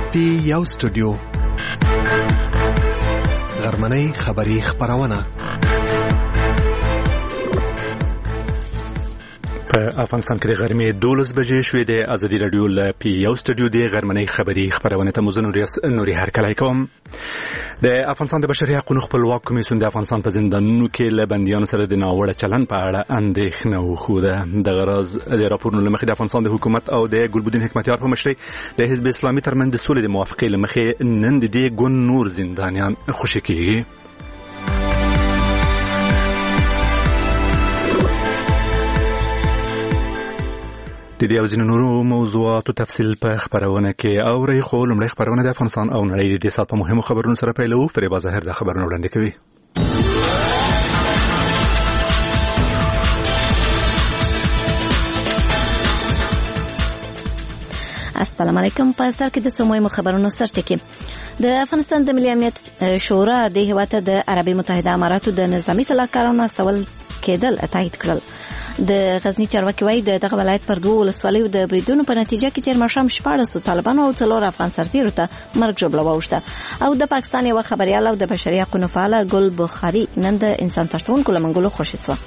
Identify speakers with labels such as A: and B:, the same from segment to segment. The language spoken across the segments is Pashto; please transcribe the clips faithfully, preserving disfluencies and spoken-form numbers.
A: پی یو سټوډیو غرمنۍ خبری خبرونه په افغانستان کې د غرمې دولس بجې شوې د ازادي رادیو ل پی یو سټوډیو د غرمنۍ خبری خبرونه ته مزون نوري هرکلی کوم. د افغانستان د بشري حقوقو خپلواک کمیسیون د افغانستان په زندانونو کې له بندیانو سره د ناوړه چلند په اړه اندېښنه وښوده. د غرض د راپورونو له مخې د افغانستان د حکومت او د ګلبدین حکمتیار په مشرۍ د حزب اسلامي ترمنځ د سولې د موافقې له مخې نن د دې ګوند نور زندانیان خوشي کېږي. د دې او ځینو نورو موضوعاتو تفصیل په خبرونه کې اورئ. خو لومړی خبرونه د افغانستان او نړۍ د دې ساعت په مهمو خبرونو سره پیلوو. فریبا ظاهر د خبرونه وړاندې کوي.
B: السلام علیکم. په سر کې د سموي خبرونو سرټکی. د افغانستان د ملي امنیت شورا د هیواد د عربي متحده اماراتو د نظامی سلاکارانو استول کېدل تایید کړل. د غزنی چارواکي وایي د دغه ولایت پر دوه ولسوالیو د بریدونو په نتیجه کې تیر ماښام شپاړس طالبانو او څلور افغان سرتیرو ته مرګ ژوبله واوښته. او د پاکستان یو خبريال او د بشري حقوقو فعال ګل بخاري نن د انسان تښتونکو له منګولو خوشي شو.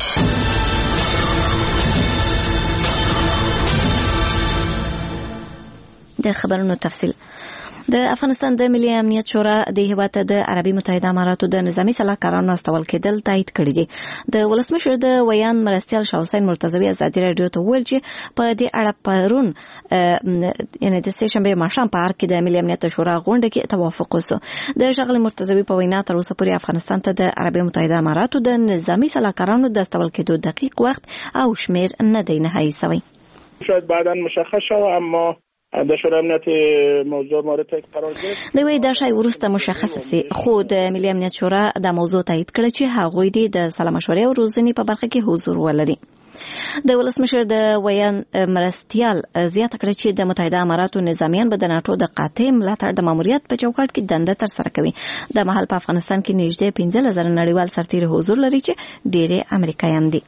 B: د خبرونو تفصیل. د افغانستان د ملي امنیت شورا د هیواد د عربي متحده اماراتو د نظامی سلاکارانو استول کېدل تایید کړی دي. د ولسمشر د ویان مرستیال شاه حسین مرتضوی ازادي رادیو ته ویل چې په دې اړه پرون یعنی د سه شنبه ماښام په اړه کې د ملي امنیت شورا غونډه کې توافق وشو. د شغل مرتضوی په وینا تر اوسه پورې افغانستان ته د عربي متحده اماراتو د نظامی سلاکارانو د استول کېدو دقیق وخت او شمیر نه دی نهایی شوی.
C: شاید بعداً مشخص شوه، اما د شورای امنیت موضوع مورد قرار گرفت.
B: د وی د شای ورسته مشخصه سي خو د ملي امنیت شورا د موضوع تایید کړ چې هغوی د سلام مشورې او روزنې په برخه کې حضور ولري. د ولسمشر د ویان مرستیال زیاته کړ چې د متحده اماراتو نظامیان به د ناتو د قاطع ملاتړ د ماموریت په چوکاټ کې دنده تر سره کوي. د محل په افغانستان کې نږدې پنځه زره نړیوال سرتیر حضور لري چې ډېری امریکایان دي.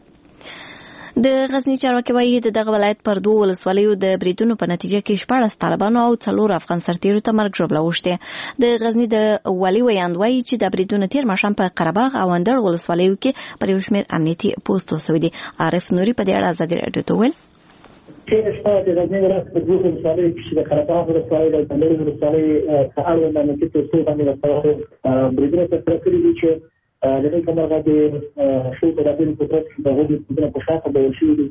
B: د غزنی چارواکي وایي د دغه ولایت پر دوه ولسوالیو د بریدونو په نتیجه کې شپاړس طالبانو او څلور افغان سرتیرو ته مرګ ژوبله وشته. د غزنی د والي ویاند وایي چې د بریدونو تیر ماښام په قره باغ او اندړ ولسوالیو کې پر یو شمېر امنیتي پوسټ وسوي دي. عارف نوري په دې اړه ازادي رادیو ته ویل
D: چې شپه د غزنی ولایت په دوه ولسوالیو کې د قره باغ ولسوالۍ او اندړ ولسوالۍ په اړه امنیتي پوسټ باندې بریدونه ترسره کړي دي چې د دې کومه غږی شو په دغه پروسس کې د غوډي په شاته د شي دي.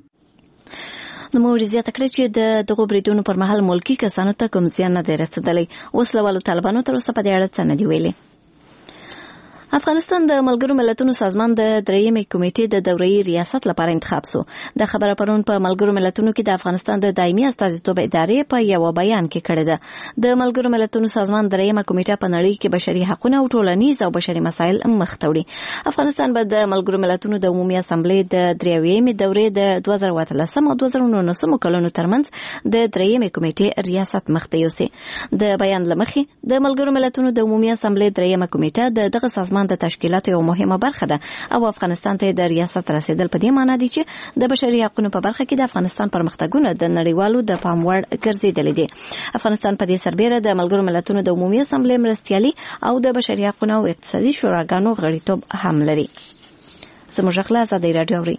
B: نو موږ زیاته کړی چې د دغه بریدونو پر مهال ملکی کسانو ته کوم زیان نه دی رسیدلی. وسلوالو طالبانو تر اوسه په دې اړه څه نه دی ویلي. افغانستان د ملګرو ملتونو سازمان د دریمې کمیټې د دورې ریاست لپاره انتخاب شو. د خبره پرون په ملګرو ملتونو کې د افغانستان د دایمي استازیتوب ادارې په یو بیان کې کړی ده. د ملګرو ملتونو سازمان دریمه کمیټه په نړۍ کې بشري حقوقو او ټولنیز او بشري مسایل مخ ته وړي. افغانستان به د ملګرو ملتونو د عمومي اسامبلې د دریمې دورې د دوه زره اتلسم او دوه زره نولسم کلونو ترمنځ د دریمې کمیټې ریاست مخ ته یوسي. د بیان لمخې د ملګرو ملتونو د عمومي اسامبلې دریمه کمیټه د دغه سازمان د تشکیلاتو یو مهمه برخه ده او افغانستان ته د ریاست رسیدل په دې معنی دي چې د بشري حقوقو په برخه کې د افغانستان پرمختګونه د نړیوالو د پام وړ ګرځېدلي دي. افغانستان په دې سربېره د ملګرو ملتونو د عمومي اسامبلې مرستیالي او د بشري حقوقو او اقتصادي شوراګانو غړیتوب هم لري. زموږ خپل ازادي رادیو اوري.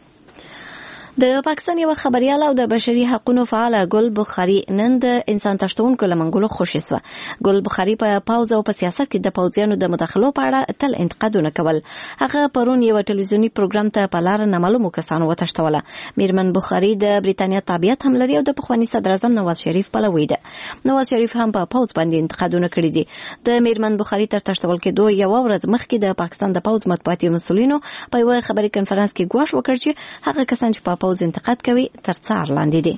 B: د پاکستان یو خبريال او د بشري حقوقو فعال ګل بخاري نن د انسان تښتونکو له منګولو خوشي شو. ګل بخاري په پاوز او په سیاست کې د پوځیانو د مداخلو په اړه تل انتقادونه کول. هغه پرون یو ټلویزیونی پروګرام ته په لار نامعلومو کسانو وتښتوله. میرمن بخاري د بریتانیا تابعیت هم لري او د پخوانی صدر اعظم نواز شریف پلوی ده. نواز شریف هم په پاوز باندې انتقادونه کړي دي. د میرمن بخاري تر تښتول کېدو یو ورځ مخکې د پاکستان د پاوز مطبوعاتي مسؤلینو په یو خبري کنفرانس کې ګواښ وکړ چې هغه کسان چې په پاوز انتقاد کوي تر څار لاندې دي.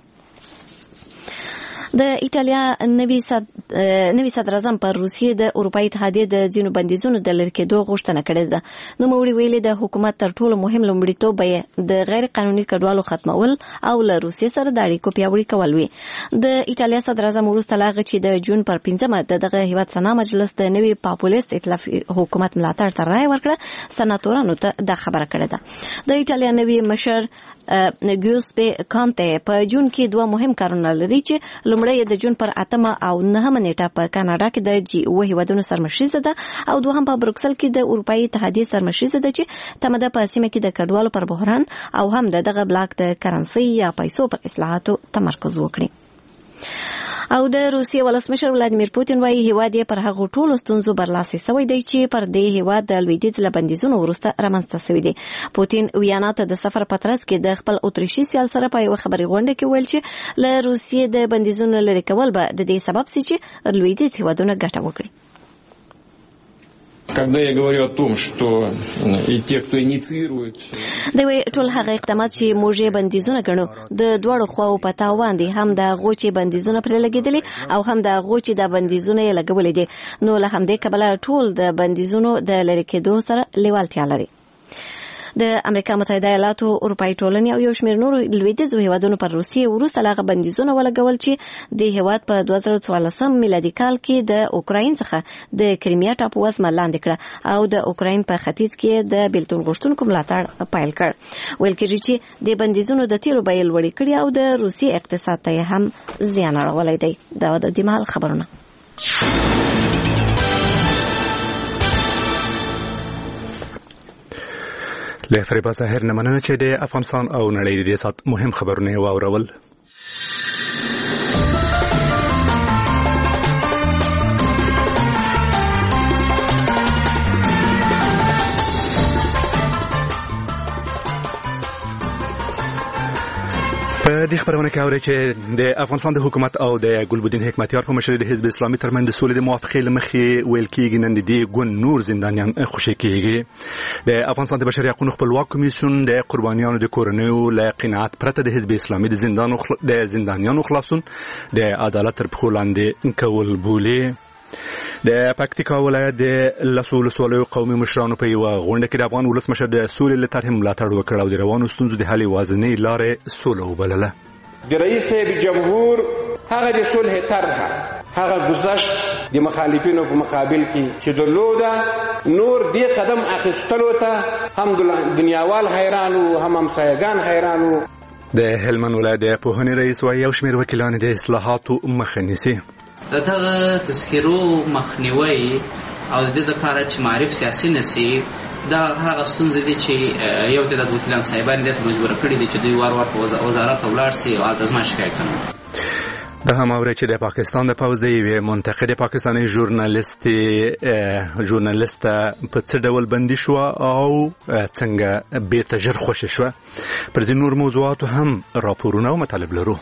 B: د ایټالیا نوی صد نوی صدر اعظم پر روسیې د اروپאי اتحادیې د ځینو بندیزونو د لری کېدو غوښتنه کړې ده. نو موري ویلي د حکومت تر ټولو مهم لومړیتوب به د غیر قانوني کډوالو ختمول او له روسیې سره د اړیکو پیاوړي کول وي. د ایټالیا صدر اعظم وروسته لاغه چې د جون پر پنځمه دغه هیواد سنا مجلس د نوی پاپولیست ائتلاف حکومت ملاتړ تر رای ورکړه، سناتورانو ته د خبره کړې ده. د ایټالیا نوی مشر ګیوسپی کانته په جون کې دوه مهم کارونه لري چې لومړی د جون پر اتمه او نهمه نیټه په کاناډا کې د جی او هیوادونو سرمشریزه ده او دوهم په بروکسل کې د اروپאי اتحادیې سرمشریزه ده چې تمده په سیمه کې د کډوالو پر بحران او هم د دغه بلاک د کرنسي یا پیسو پر اصلاحاتو تمرکز وکړي. او د روسیې ولسمشر ولادیمیر پوتین وايي هیواد یې پر هغو ټولو ستونزو برلاسي شوی دی چې پر دې هیواد د لویدیځ له بندیزونو وروسته رامنځته شوي دي. پوتین ویانا ته د سفر په ترڅ کې د خپل اتریشي سیال سره په یوه خبري غونډه کې ویل چې له روسیې د بندیزونو لرې کول به د دې سبب شي چې لویدیځ هیوادونه ګټه وکړي.
E: Когда я говорю о том, что и те, кто инициирует...
B: دوی ټول هغه اقدامات چې موږ یې بندیزونه ګڼو د دواړو خواو په تاوان دي، هم د هغو چې بندیزونه پرې لګېدلي او هم د هغو چې د بندیزونه یې لګولي دي. نو له همدې کبله ټول د بندیزونو د لرې کېدو سره لیوالتیا لري. د امریکا متحده ایالاتو، اروپאי ټولنې او یو شمېر نورو لویدیځو هیوادونو پر روسیې وروسته له هغه بندیزونه ولګول چې د هیواد په دوه زره څوارلسم میلادي کال کې د اوکراین څخه د کریمیا ټاپو وزمه لاندې کړه او د اوکراین په ختیځ کې د بیلتون غوښتونکو ملاتړ پیل کړ. ویل کېږي چې د بندیزونو د تیلو بیې لوړې کړي او د روسیې اقتصاد ته هم زیان اړولی دی. دا د دې مهال خبرونه.
A: له فریبا ظاهر نه مننه چې د افغانستان او نړۍ د سات مهم خبرونه واورول. په دې خبرونه کې اوري چې د افغانستان د حکومت او د ګلبدین حکمتیار په مشرۍ د حزب اسلامي ترمنځ د سولې د موافقې لمخې ویل کېږي نن د دې ګوند نور زندانیان خوشي کېږي. د افغانستان د بشري حقوقو خپلواک کمیسیون د قربانیانو د کورنیو له قناعت پرته د حزب اسلامي د زندانو د زندانیانو خلاصون د عدالت تر پښو لاندې کول بولي. د پکتیکا ولایت د لسو ولسوالیو قومي مشرانو په یوه غونډه کې د افغان ولسمشر د سولې له طرحې ملاتړ وکړ او د روانو ستونزو د حل یوازینۍ لارې سوله وبلله.
F: د رئیس جمهور هغه د صلح طرح هغه گذشت د مخالفینو په مقابل کې چې درلوده نور دې قدم اخیستلو ته هم دنیاوال حیران او هم همسایگان حیران وو.
A: د هلمند ولایت د پوهنې رئیس وايي یو شمېر وکیلان د اصلاحاتو مخه نیسي.
G: دغه تذکرو مخنیوي او د دې لپاره چې معرف سیاسي نشي دا هغه ستونزې دي چې یو تعداد وکیلان صاحبان دې مجبور کړي دي چې دوی وار وار په وزارت ولاړ سي او د ځما شکایت کوي.
A: د هم اوري چې د پاکستان د پوز د یوې منتقد پاکستاني ژورنالیست ژورنالیست په څه ډول بندي شو او څنګه بیرته ژر خوشي شو. پر دې نور موضوعات هم راپورونه او مطالب لرو.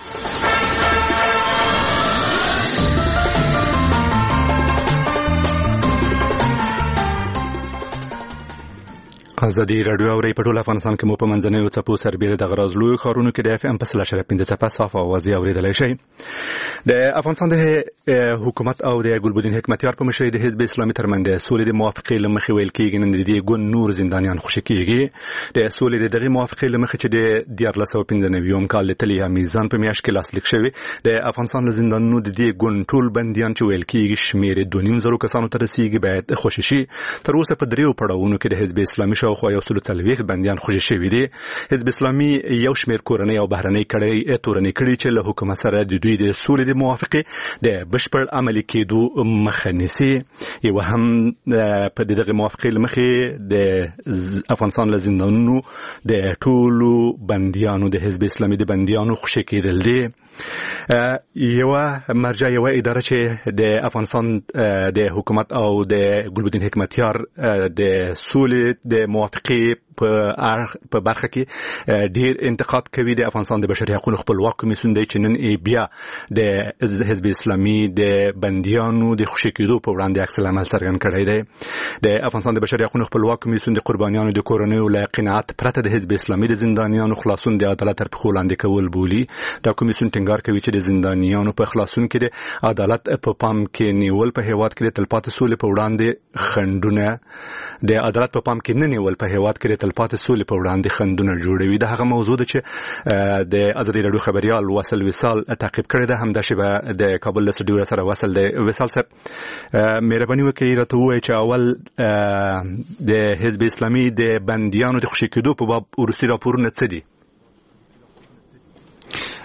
A: ازادي رادیو اوري په ټول افغانستان کې مو په منځنیو څپو سربېره د غراز لوی ښارونو کې د اف ام په سل اشاریه پنځه څپه صاف اوازې اورېدلی شئ. د افغانستان د حکومت او د ګلبدین حکمتیار په مشرۍ د حزب اسلامي ترمنځ د سولې د موافقې له مخې ویل کېږي نن د دې ګوند نور زندانیان خوشي کېږي. د سولې د دغې موافقې له مخې چې د دیارلس سوه پنځه نوي کال د تلیا میزان په میاشت کې لاسلیک شوی د افغانستان له زندانونو د دې ګوند ټول بندیان چې ویل کېږي شمېر دوه نیم زرو کسانو ته رسیږي باید خوشي شي. تر اوسه په دریو پړاوونو کې د حزب اسلامي شاوخوا یو سل څلوېښت بندیان خوشي شوي دي. حزب اسلامي یو شمېر کورنۍ او بهرنۍ کړۍ تورنې کړي چې له حکومت سره د دوی د سولې د موافقې د بشپړ عملي کېدو مخه نیسي. یو هم په دغه موافقې له مخې د افغانستان له زندانونو د ټولو بندیانو د حزب اسلامي د بندیانو خوشي کېدل دي. یو مرجع یو اداره چې د افغانستان د حکومت او د ګلبدین حکمتیار د سولې د موافقې په برخه کې ډیر انتقاد کوي. د افغانستان د بشري حقوقو خپلواک کمیسیون دی چې نن بیا د حزب اسلامي د بندیانو د خوشي کېدو په وړاندې عکس العمل څرګند کړی دی. د افغانستان د بشري حقوقو خپلواک کمیسیون د قربانیانو د کورنیو له قناعت پرته د حزب اسلامي د زندانیانو خلاصون د عدالت تر پښو لاندې کول بولي. دا کمیسیون ټینګار کوي چې د زندانیانو په خلاصون کې د عدالت په پام کې نیول په هیواد کې د تلپاتې سولې په وړاندې خنډونه د عدالت په پام کې نه نیول په هیواد کې د تلپاتې سولې په وړاندې خنډونه جوړوي. دا هغه موضوع ده چې د ازادي رادیو خبريال وصل وصال تعقیب کړی ده. همدا شی د کابل له سټډیو سره وصل دی. وصال صاحب مهرباني وکړئ راته ووایئ چې اول د حزب اسلامي د بندیانو د خوشي کېدو په باب وروستي راپورونه څه دي؟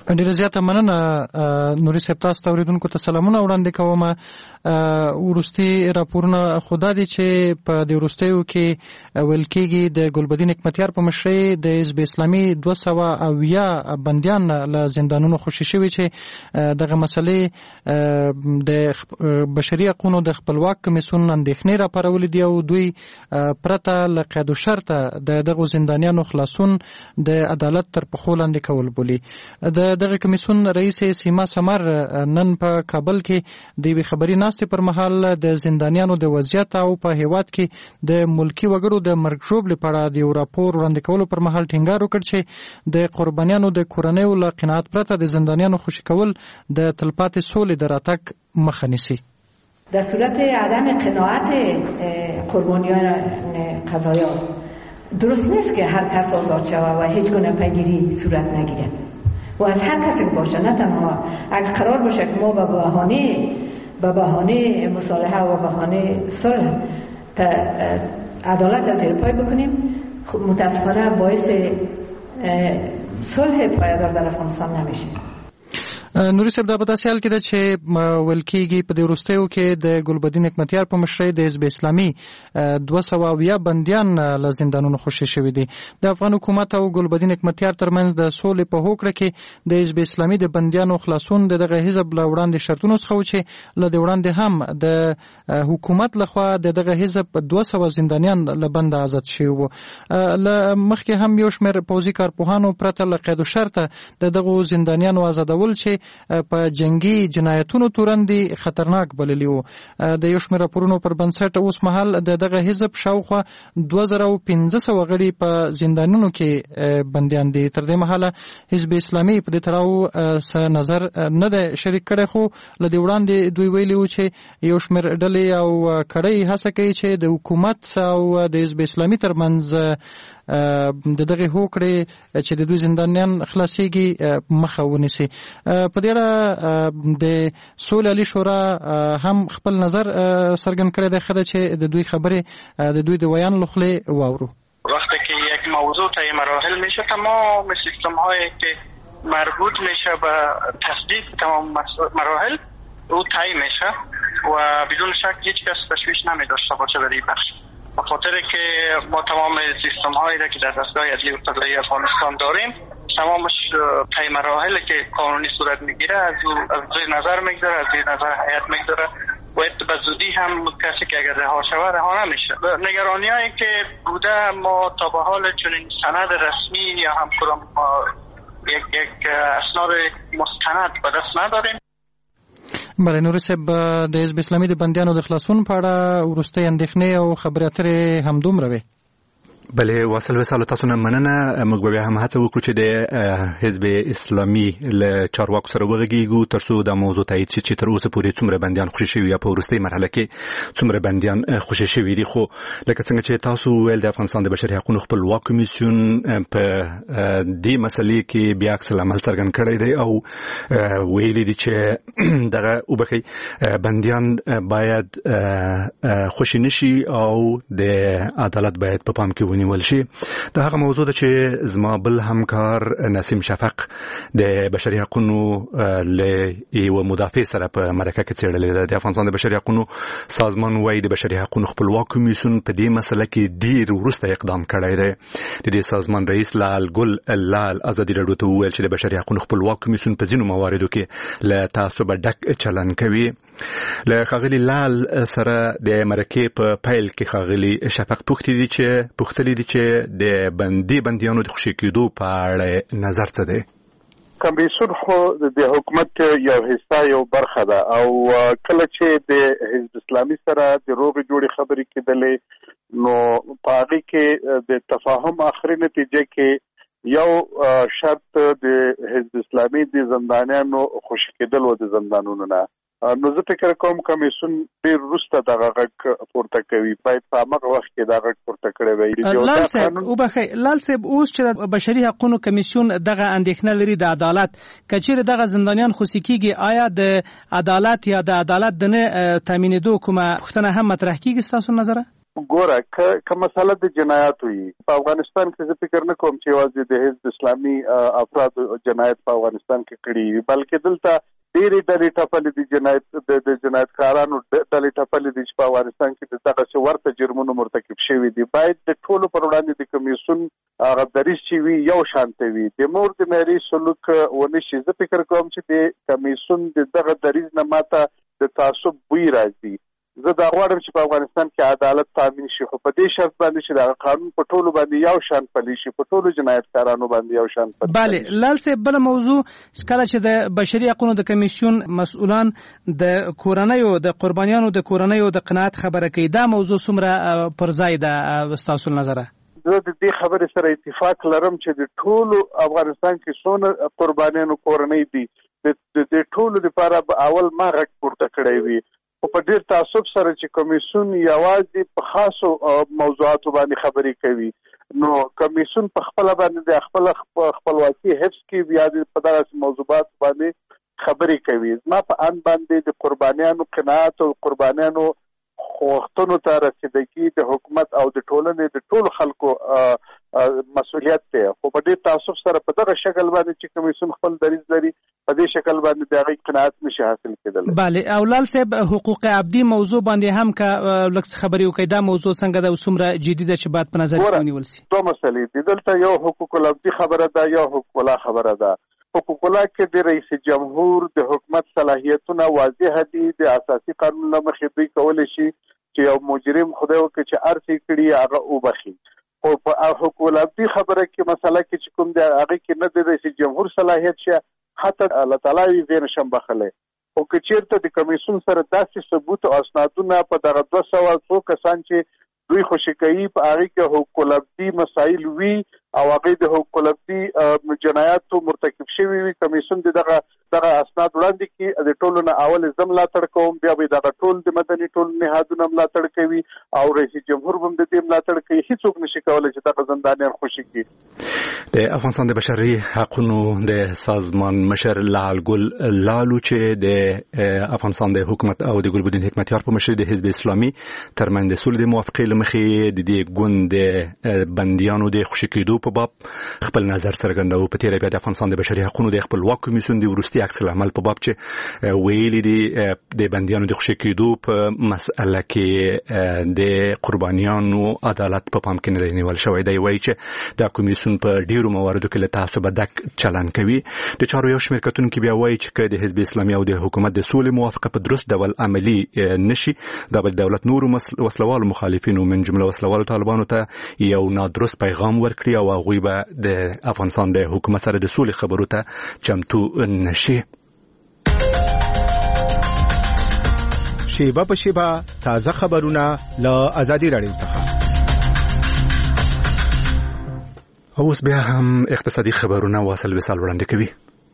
H: ډیره زیاته مننه نوري صاحب، تاسو ته اوریدونکو ته سلامونه وړاندې کوم. ورستي راپورونه خدا دي چې په د ورستیو کې ویل کېږي د ګلبدین حکمتیار په مشرۍ د حزب اسلامي دوه سوه اویا بندیان له زندانونو خوشي شوي چې دغه مسلې د بشري حقونو د خپلواک کمیسیون اندېښنې راپارولې دي او دوی پرته له قید و شرطه د دغو زندانیانو خلاصون د عدالت تر پښو لاندې کول بولي. د دغه کمیسیون رئیس سیما سمر نن په کابل کې د یوې خبري ناستې پر مهال د زندانیانو د وضعیت او په هیواد کې د ملکی وګړو د مرګ ژوبلې په اړه د یو راپور وړاندې کولو پر مهال ټینګار وکړ چې د قربانیانو د کورنیو له قناعت پرته د زندانیانو خوشي کول د تلپاتې سولې د راتګ مخه نیسي.
I: در صورت عدم قناعت قربانیان قضایا درست نیست که هر کس آزاد شود و هیچ گونه پیگیری صورت نگیرد و از هر کسی باشه، نه تنها اگر قرار باشه که ما به بهانه به بهانه مصالحه و بهانه صلح عدالت از زیر پای بکنیم، متاسفانه باعث صلح پایدار در افغانستان نمیشه.
H: نوري صاحب، دا په داسې حال کې ده چې ویل کېږي په دې وروستیو کې د ګلبدین حکمتیار په مشرۍ د حزب اسلامي دوه سوه اویا بندیان له زندانونو خوشي شوي دي. د افغان حکومت او ګلبدین حکمتیار ترمنځ د سولې په هوکړه کې د حزب اسلامي د بندیانو خلاصون د دغه حزب له وړاندې شرطونو څخه و چې له دې وړاندې هم د حکومت لخوا د دغه حزب دوه سوه زندانیان له بنده آزاد شوي وو. له مخکې هم یو شمېر پوځي کارپوهانو پرته له قید و شرطه د دغو زندانیانو آزادول چې په جنگي جنایتونو تورندې خطرناک بللی وو. د یو شمېر راپورونو پر بنسټ اوس مهال د دغه حزب شاوخوا دوه زره او پنځه سوه غړي په زندانونو کې بندیان دي. تر دې مهاله حزب اسلامي په دې تړاو څه نظر نه دی شریک کړی، خو له دې وړاندې دوی ویلي وو چې یو شمېر ډلې او کړۍ هڅه کوي چې د حکومت او د حزب اسلامي ترمنځ د دغه هوکړې چې د دوی زندانیان خلاصيږي مخه ونیسي. په دې اړه د سولې عالی شورا هم خپل نظر څرګند کړی دی. ښه ده چې د دوی خبرې د دوی د ویان له خولې واورو.
J: وقتی که یک موضوع طی مراحل میشه، تمام سیستم هایی که مربوط میشه به تصدیق تمام مراحل او طی میشه و بدون شک هیچ کس تشویش نمی داشته باشه در این بخش. به خاطر که ما تمام سیستم هایی را که در دستگاه عدلی و قضایی افغانستان داریم، تمامش طی مراحلی که قانونی صورت میگیره از از زیر نظر میگذاره، از زیر نظر هیئت میگذاره و به زودی هم کسی که اگر رها شود رها نمیشه. نگرانی هایی که بوده، ما تا به حال چنین سند رسمی یا هم کدام یک یک اسناد مستند به دست نداریم.
H: بله، نوري صاحب، د حزب اسلامي د بندیانو د خلاصون په اړه وروستۍ اندېښنې او خبرې اترې همدومره وې.
A: بله، واصل وسالو تاسو نه مننه. موږ به هم هڅه وکړو چې د حزب اسلامي له چارواکو سره وغږیږو ترڅو دا موضوع تایید شي چې تر اوسه پورې څومره بندیان خوشي شوي یا په وروستۍ مرحله کې څومره بندیان خوشي شوي دي. خو لکه څنګه چې تاسو ویل، د افغانستان د بشري حقوقو خپلواک کمیسیون په دې مسلې کې بیا عکس العمل څرګند کړی دی او ویلي دي چې دغه وبخي بندیان باید خوشي نشي او د عدالت باید په پام کې ونیول شي. دا هغه موضوع ده چې زما بل همکار نسیم شفق د بشري حقوقو له یو مدافع سره په مرکه کې څېړلې ده. د افغانستان د بشري حقوقو سازمان وايي د بشري حقوقو خپلواک کمیسیون په دې مسله کې ډیر وروسته اقدام کړی دی. د دې سازمان رئیس لال ګل لال ازادي راډیو ته وویل چې د بشري حقوقو خپلواک کمیسیون په ځینو مواردو کې له تعصب ډک چلن کوي. له ښاغلي لال سره د مرکه په پیل کې ښاغلي شفق پوښتنه دي چې پوښتنه دي چې د بندي بندیانو د خوشي کېدو په اړه نظر څه دی.
K: کمیسیون خو د حکومت یو حصہ یو برخه ده او کله چې د حزب اسلامي سره د روغې جوړې خبرې کېدلې نو په هغه کې د تفاهم اخري نتیجه کې یو شرط د حزب اسلامي د زندانیانو خوشي کېدل و د زندانونو نه. نو زه فکر کوم کمیسیون ډیر وروسته دغه غږ پورته کوي، باید په هغه وخت کې دغه غږ پورته کړی وي.
L: لال صاحب وبخښئ، لال صاحب اوس چې د بشري حقوقو کمیسیون دغه اندېښنه لري د عدالت، کچېرې دغه زندانیان خوشي کېږي، آیا د عدالت یا د عدالت د نه تامینېدو کومه پوښتنه هم مطرح کېږي ستاسو نظره؟
K: ګوره که مسله د جنایات وي په افغانستان کې زه فکر نه کوم چې یوازې د حزب اسلامي افرادو جنایت په افغانستان کې کړي، بلکې دلته ډېرې ډلې ټپلې دي جنایت د جنایتکارانو ډلې ټپلې دي چې په افغانستان کې د دغسې ورته جرمونو مرتکب شوي دي. باید د ټولو پر وړاندې د کمیسیون هغه دریځ چې وي یو شانته وي، د مور د معیاري سلوک ونه شي. زه فکر کوم چې د کمیسیون د دغه دریځ نه ماته د تعصب بوی راځي. زه دا غواړم چې په افغانستان کې عدالت تامین شي، خو په دې شرط باندې چې دا قانون په ټولو باندې یو شان پلی شي، په ټولو جنایتکارانو باندې یو شان پلی شي.
L: بله لال صاحب، بل موضوع کله چې د بشري حقوقو د کمیسیون مسؤلان د کورنیو د قربانیانو د کورنیو د قناعت خبره کوي، دا موضوع څومره پر ځای ده ستاسو نظره؟
K: زه د دې خبرې سره اتفاق لرم چې د ټولو افغانستان کې څونه قربانیانو کورنۍ دي د دې ټولو لپاره به اول ما غږ پورته کړی وي، خو په ډېر تعصب سره چې کمیسیون یوازې په خاصو موضوعاتو باندې خبرې کوي، نو کمیسیون په خپله باندې د خپل خپلواکي حفظ کې بیا په دغسې موضوعات باندې خبرې کوي. زما په ان باندې د قربانیانو قناعت او قربانیانو غوښتنو ته رسیدګي د حکومت او د ټولنې د ټولو خلکو مسؤلیت دی، خو په ډېر تعصب سره په دغه شکل باندې چې کمیسیون خپل دریځ لري په دې شکل باندې د هغې قناعت نشي حاصل کېدلی.
L: بله، او لال صاحب حقوق عبدي موضوع باندې هم که لږ څه خبرې وکړئ، دا موضوع څنګه ده او څومره جدي ده چې باید په نظر کې ونیول شي؟
K: دوه مسلې دي، دلته یو حقوق العبدي خبره ده، یو حقوق الله خبره ده. حقوق الله کې د رئیس جمهور د حکومت صلاحیتونه واضح دي، د اساسي قانون له مخې دوی کولی شي چې یو مجرم خدای وکړي چې هر څه کړي هغه وبخي. خو په حقوق العبدي خبره کې مسله کې چې کوم دی هغې کې نه د رئیس جمهور صلاحیت شه، حتی الله تعالی وي زه نشم بخلی. خو که چېرته د کمیسیون سره داسې ثبوت او اسنادونه په دغه دوه سوه څو کسان چې دوی خوشي کوي په هغې کې حقوق العبدي مسایل وي او هغې د حقوق العبدي جنایاتو مرتکب شوي وي، کمیسیون د دغه دغه اسناد وړاندې کړي. د ټولو نه اول زه ملاتړ کوم، بیا به دغه ټول د مدني ټول نهادونه ملاتړ کوي او رئیس جمهور هم د دې ملاتړ کوي. هیڅوک نشي کولی چې دغه زندانیان خوشي کړي.
A: د افغانستان د بشري حقوقو د سازمان مشر لال ګل لالو چې د افغانستان د حکومت او د ګلبدین حکمتیار په مشرۍ د حزب اسلامي ترمنځ د سولې د موافقې له مخې د دې ګوند د بندیانو د خوشي کېدو په باب خپل نظر څرګنداوه. په تېره بیا د افغانستان د بشري حقوقو د خپلواک کمیسیون د وروستي عکس العمل په باب چې ویلي دي د بندیانو د خوشي کېدو په مسأله کې د قربانیانو عدالت په پام کې نه نیول شوی دی. وایي چې دا کمیسیون په ډیرو مواردو کې له تعصب ډک چلن کوي. د چارو یو شمېر کتونکي بیا وایي چې د حزب اسلامي او د حکومت د سولې موافقه په درست ډول عملي نشي، دا به دولت نورو وسلوالو مخالفینو من جمله وسلوالو طالبانو ته یو نادرست پیغام ورکړي او هغوی به د افغانستان د حکومت سره د سولې خبرو ته چمتو نشي.
M: شیبه په شیبه تازه خبرونه له آزادي راډیو څخه.
A: اوس بیا هم اقتصادي خبرونه واصل وصال وړاندې کوي.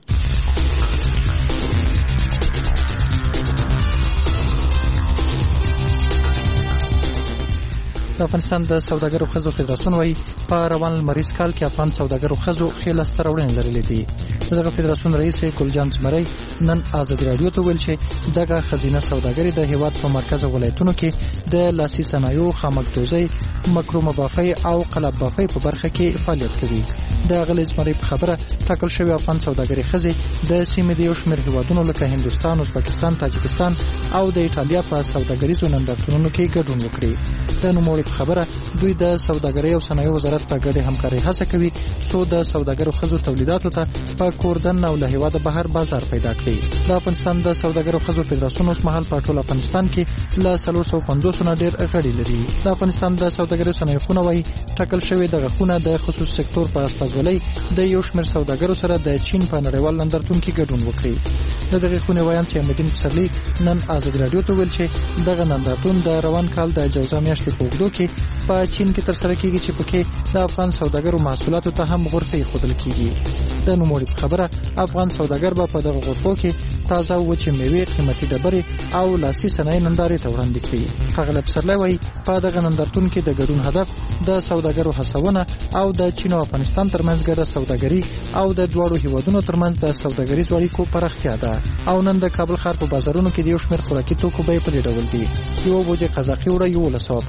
H: د افغانستان د سوداګرو ښځو فدراسیون وايي په روان لمریز کال کې افغان سوداګرو ښځو ښې لاسته راوړنې لرلې دي. دغه فدراسیون رئیس ګلجان زمری نن آزادي راډیو ته ویل چې دغه خزینه سوداګري د هیواد په مرکز ولایتونو کې د لاسي صنایعو، خامکدوزۍ، مکرومه بافۍ او قلب بافۍ په برخه کې فعالیت کوي. د غلې زمری په خبره ټاکل شوی افغان سوداګري ښځې د سیمې د یو شمېر هیوادونو لکه هندوستان، ازبکستان، تاجکستان او د ایټالیا په سوداګریزو نندارتونونو کې ګډون وکړي. د نوموړي په خبره دوی د سوداګرۍ او صنایعو وزارت په ګډه همکاري هڅه کوي څو د سوداګرو ښځو تولیداتو ته په کوردن او له هیواده بهر بازار پیدا کړي. د افغانستان د سوداګرو ښځو فدراسیون اوس مهال په ټول افغانستان کې له څلور سوه پنځوس نه ډېر غړي لري. د افغانستان د سوداګرو صنایع خونه وايي ټاکل شوی دغه خونه د خصوصي سکتور په استازولۍ د یو شمېر سوداګرو سره د چین په نړیوال نندارتون کې ګډون وکړي. د دغه خونې ویاند سیامالدین پسرلي نن آزادي راډیو ته ویل چې دغه نندارتون د روان کال د جوزا میاشتې په اوږدو کې په چین کې ترسره کیږي چې پکې د افغان سوداګرو محصولاتو ته هم غرفې ښودل کیږي. د نوموړي په خبره افغان سوداګر به په دغه غرفو کې تازه وچې میوې، قیمتي ډبرې او لاسي صنایع نندارې ته وړاندې کړي. ښاغلی پسرلی وایي په دغه نندارتون کې د ګډون هدف د سوداګرو هڅونه او د چین او افغانستان ترمنځ ګډه سوداګري او د دواړو هیوادونو ترمنځ د سوداګریزو اړیکو پراختیا ده. او نن د کابل ښار په بازارونو کې د یو شمېر خوراکي توکو بیې په دې ډول دي: یوه بوجۍ قزاقي اوړه یولس سوه افغانۍ،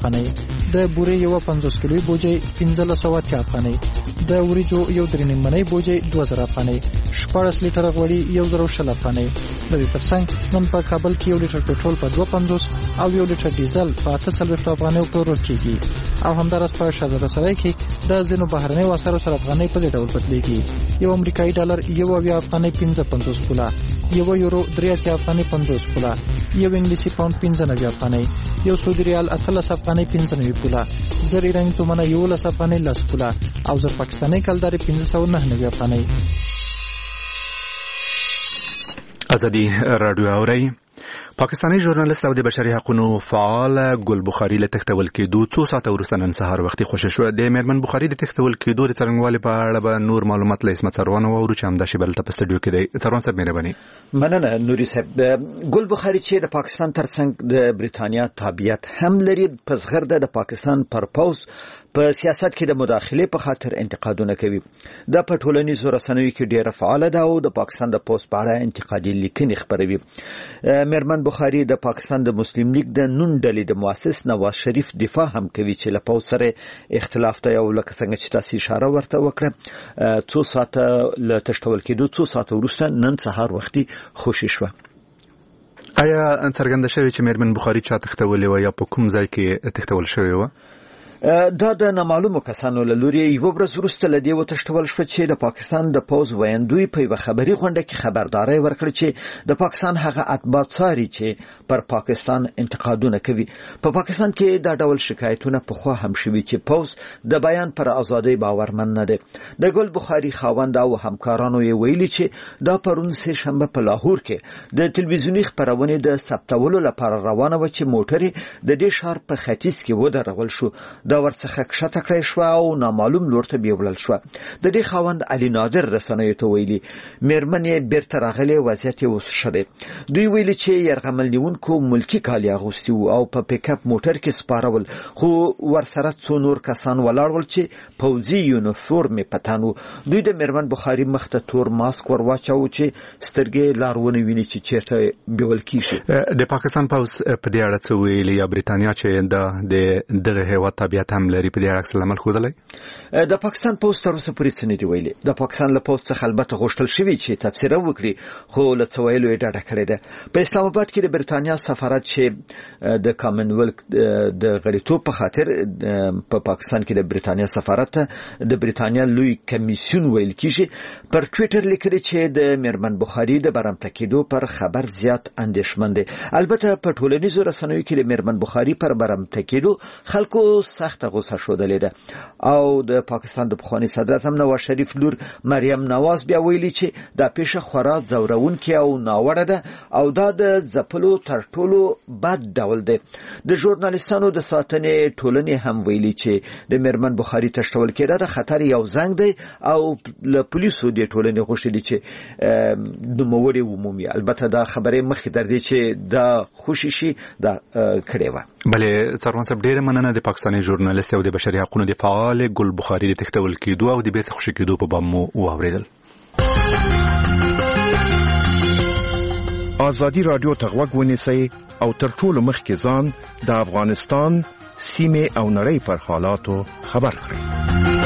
H: افغانۍ، د بورې یو پنځوس کیلوي بوجي پنځلس سوه اتیا افغانۍ، د وریجو یو درې نیم منۍ بوجي دوه زره افغانۍ، شپاړس لیټره غوړي یو زره شل افغانۍ. د دې ترڅنګ نن په کابل کې یو لیټر پټرول په دوه پنځوس او یو لیټر ډیزل په اته څلوېښت افغانۍ پلورل کېږي. او همداراز په شهزاده سرای کې د ځینو بهرنیو اسعارو سره افغانۍ په دې ډول بدلېږي. یو امریکایي ډالر یو اویا افغانۍ پنځه پنځوس پوله، یو یورو درې اتیا افغانۍ پنځوس پوله، یو انګلیسي پاوند پنځه نوي افغانۍ، یو سعودي ریال اتلس افغانۍ پنځه نوي پوله، زر ایراني تومنه یولس افغانۍ لس پوله او زر پاکستاني کلدارې پنځه سوه نهه نوي افغانۍ.
A: ازادي راډیو اوري. پاکستاني ژورنالیست او د بشري حقوقو فعال ګل بخاري له تختول کېدو څو ساعته وروسته نن سهار وختي خوشی شو. د میرمن بخاري د تختول کېدو د څرنګوالي په اړه به نور معلومات له اسمت سروان او ورو چې همدا شی بل ته سټډیو کې دی. سروان صاحب مهرباني.
N: مننه نوري صاحب. ګل بخاري چې د پاکستان ترڅنګ د بریتانیا تابعیت هم لري، په زغرده د پاکستان پر پوز په سیاست کې د مداخله په خاطر انتقادونه کوي. د په ټولنیزو رسنیو کې ډیره فعال ده او د پاکستان د پوز په اړه انتقادي لیکنې خپروي. میرمن بخاري د پاکستان د مسلم لیگ د نون ډلې د مؤسس نواز شریف دفاع هم کوي چې له پوز سره اختلاف ته یو لکه څنګه چې تاسو اشاره ورته وکړه څو ساعته له تشتول کېدو څو ساعته وروسته نن سهار وختي خوشی شو.
A: آیا څرګنده شوی چې میرمن بخاري چا تختولې و یا په کوم ځای کې تختول شوی و؟
N: دا د نامعلومو کسانو له لوري یو ورځ وروسته له دې وتښتول شو چې د پاکستان د پوز ویاندوی په یوه خبري غونډه کې خبرداري ورکړه چې د پاکستان هغه اتباع څاري چې پر پاکستان انتقادونه کوي. په پاکستان کې دا ډول شکایتونه پخوا هم شوي چې پوز د بیان پر ازادۍ باورمن نه دی. د ګل بخاري خاوند او همکارانو یې ویلي چې دا پرون سه شنبه په لاهور کې د تلویزیوني خبرونې د ثبتولو لپاره روانه و چې موټر د دې ښار په ختیځ کې ودرول شو. دا ورڅخه کښته کړی شو او نامعلوم لور ته بیولل شو. د دې خاوند علي نادر رسنیو ته ویلي میرمنې بیرته راغلې وضعیت اوس ښه دی. دوی ویلي چې یرغمل نیونکو ملکی کالي اغوستي او په پیک اپ موټر کې سپارول، خو ورسره څو نور کسان ولاړ ول چې پوځي یونیفورم پتان وو. دوی د میرمن بخاري مخ ته تور ماسک ور واچاو چې سترګې لارونه ویني چې چیرته بیول کیږي.
A: د پاکستان پوز په دې اړه څه ویلي یا بریتانیا چې د دغه هیواد تابعیت هم لري په دې اړه څه عمل خوده؟
N: د پاکستان پوز تر اوسه پورې څه نه دی ویلي. د پاکستان له پوز څخه البته غوښتل شوی چې تفسیر وکړي، خو له څه ویلو یې ډډه کړې ده. په اسلام آباد کې د بریتانیا سفارت چې د کامن ویلث د غړیتوب په خاطر په پاکستان کې د بریتانیا سفارت د بریتانیا لوی کمیسیون ویل کیږي پر ټوئیټر لیکلي چې د میرمن بخاري د برمته کېدو پر خبر زیات اندېښمن دي. البته په ټولنیزو رسنیو کې د میرمن بخاري پر برمته کېدو خلکو سخت غوسه شودلې ده او د پاکستان د پخوانی صدر اعظم نواز شریف لور مریم نواز بیا ویلي چې دا پیښه خورا ځورونکې او ناوړه ده او دا د ځپلو تر ټولو بد ډول دی. د ژورنالیستانو د ساتنې ټولنې هم ویلي چې د میرمن بخاري تشتول کېده د خطر یو زنګ دی او له پولیسو د ټولنې غوښتي چې نوموړي عمومي البته دا خبره مخکې در دي چې دا خوشي شي دا کړې و.
A: بلې څروان صاحب ډېر مننه د پاکستاني ژورنالیست او د بشري حقوقو د فعال ګل بخاري د تختول کېدو او د بیرته خوشي کېدو په باب مو واوریدل.
M: ازادي رادیو ته غوږ ونیسئ او تر ټولو مخکې ځان د افغانستان سیمه او نړۍ پر حالاتو خبر کړئ.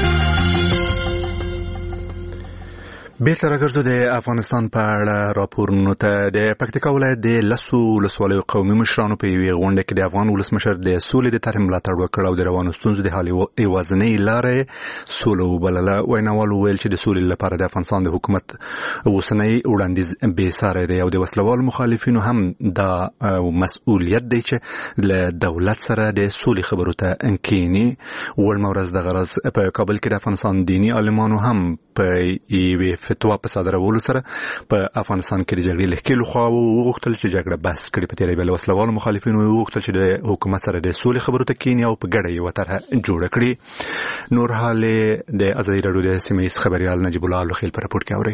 A: بیرته راګرځو د افغانستان په اړه راپورونو ته. د پکتیکا ولایت د لسو ولسوالیو قومي مشرانو په یوې غونډه کې د افغان ولسمشر د سولې د طرح ملاتړ وکړ او د روانو ستونزو د حل یوازینۍ لارې سوله وبلله. ویناوال وویل چې د سولې لپاره د افغانستان د حکومت اوسنی وړاندیز بېساری دی او د وسلوال مخالفینو هم دا مسؤلیت دی چې له دولت سره د سولې خبرو ته کینی. وړمه ورځ د غرض په کابل کې د افغانستان دینی عالمانو هم په یوې فتوا په صادرولو سره په افغانستان کې د جګړې لهکېلو خوا وغوښتل چې جګړه بس کړي. په تېره بیا له وسلوالو مخالفینو وغوښتل چې د حکومت سره د سولې خبرو ته کیني او په ګډه یوه طرحه جوړه کړي. نور حال د ازادي راډیو د سیمه ییز خبریال نجیب الله لوخیل په راپور کې اورئ.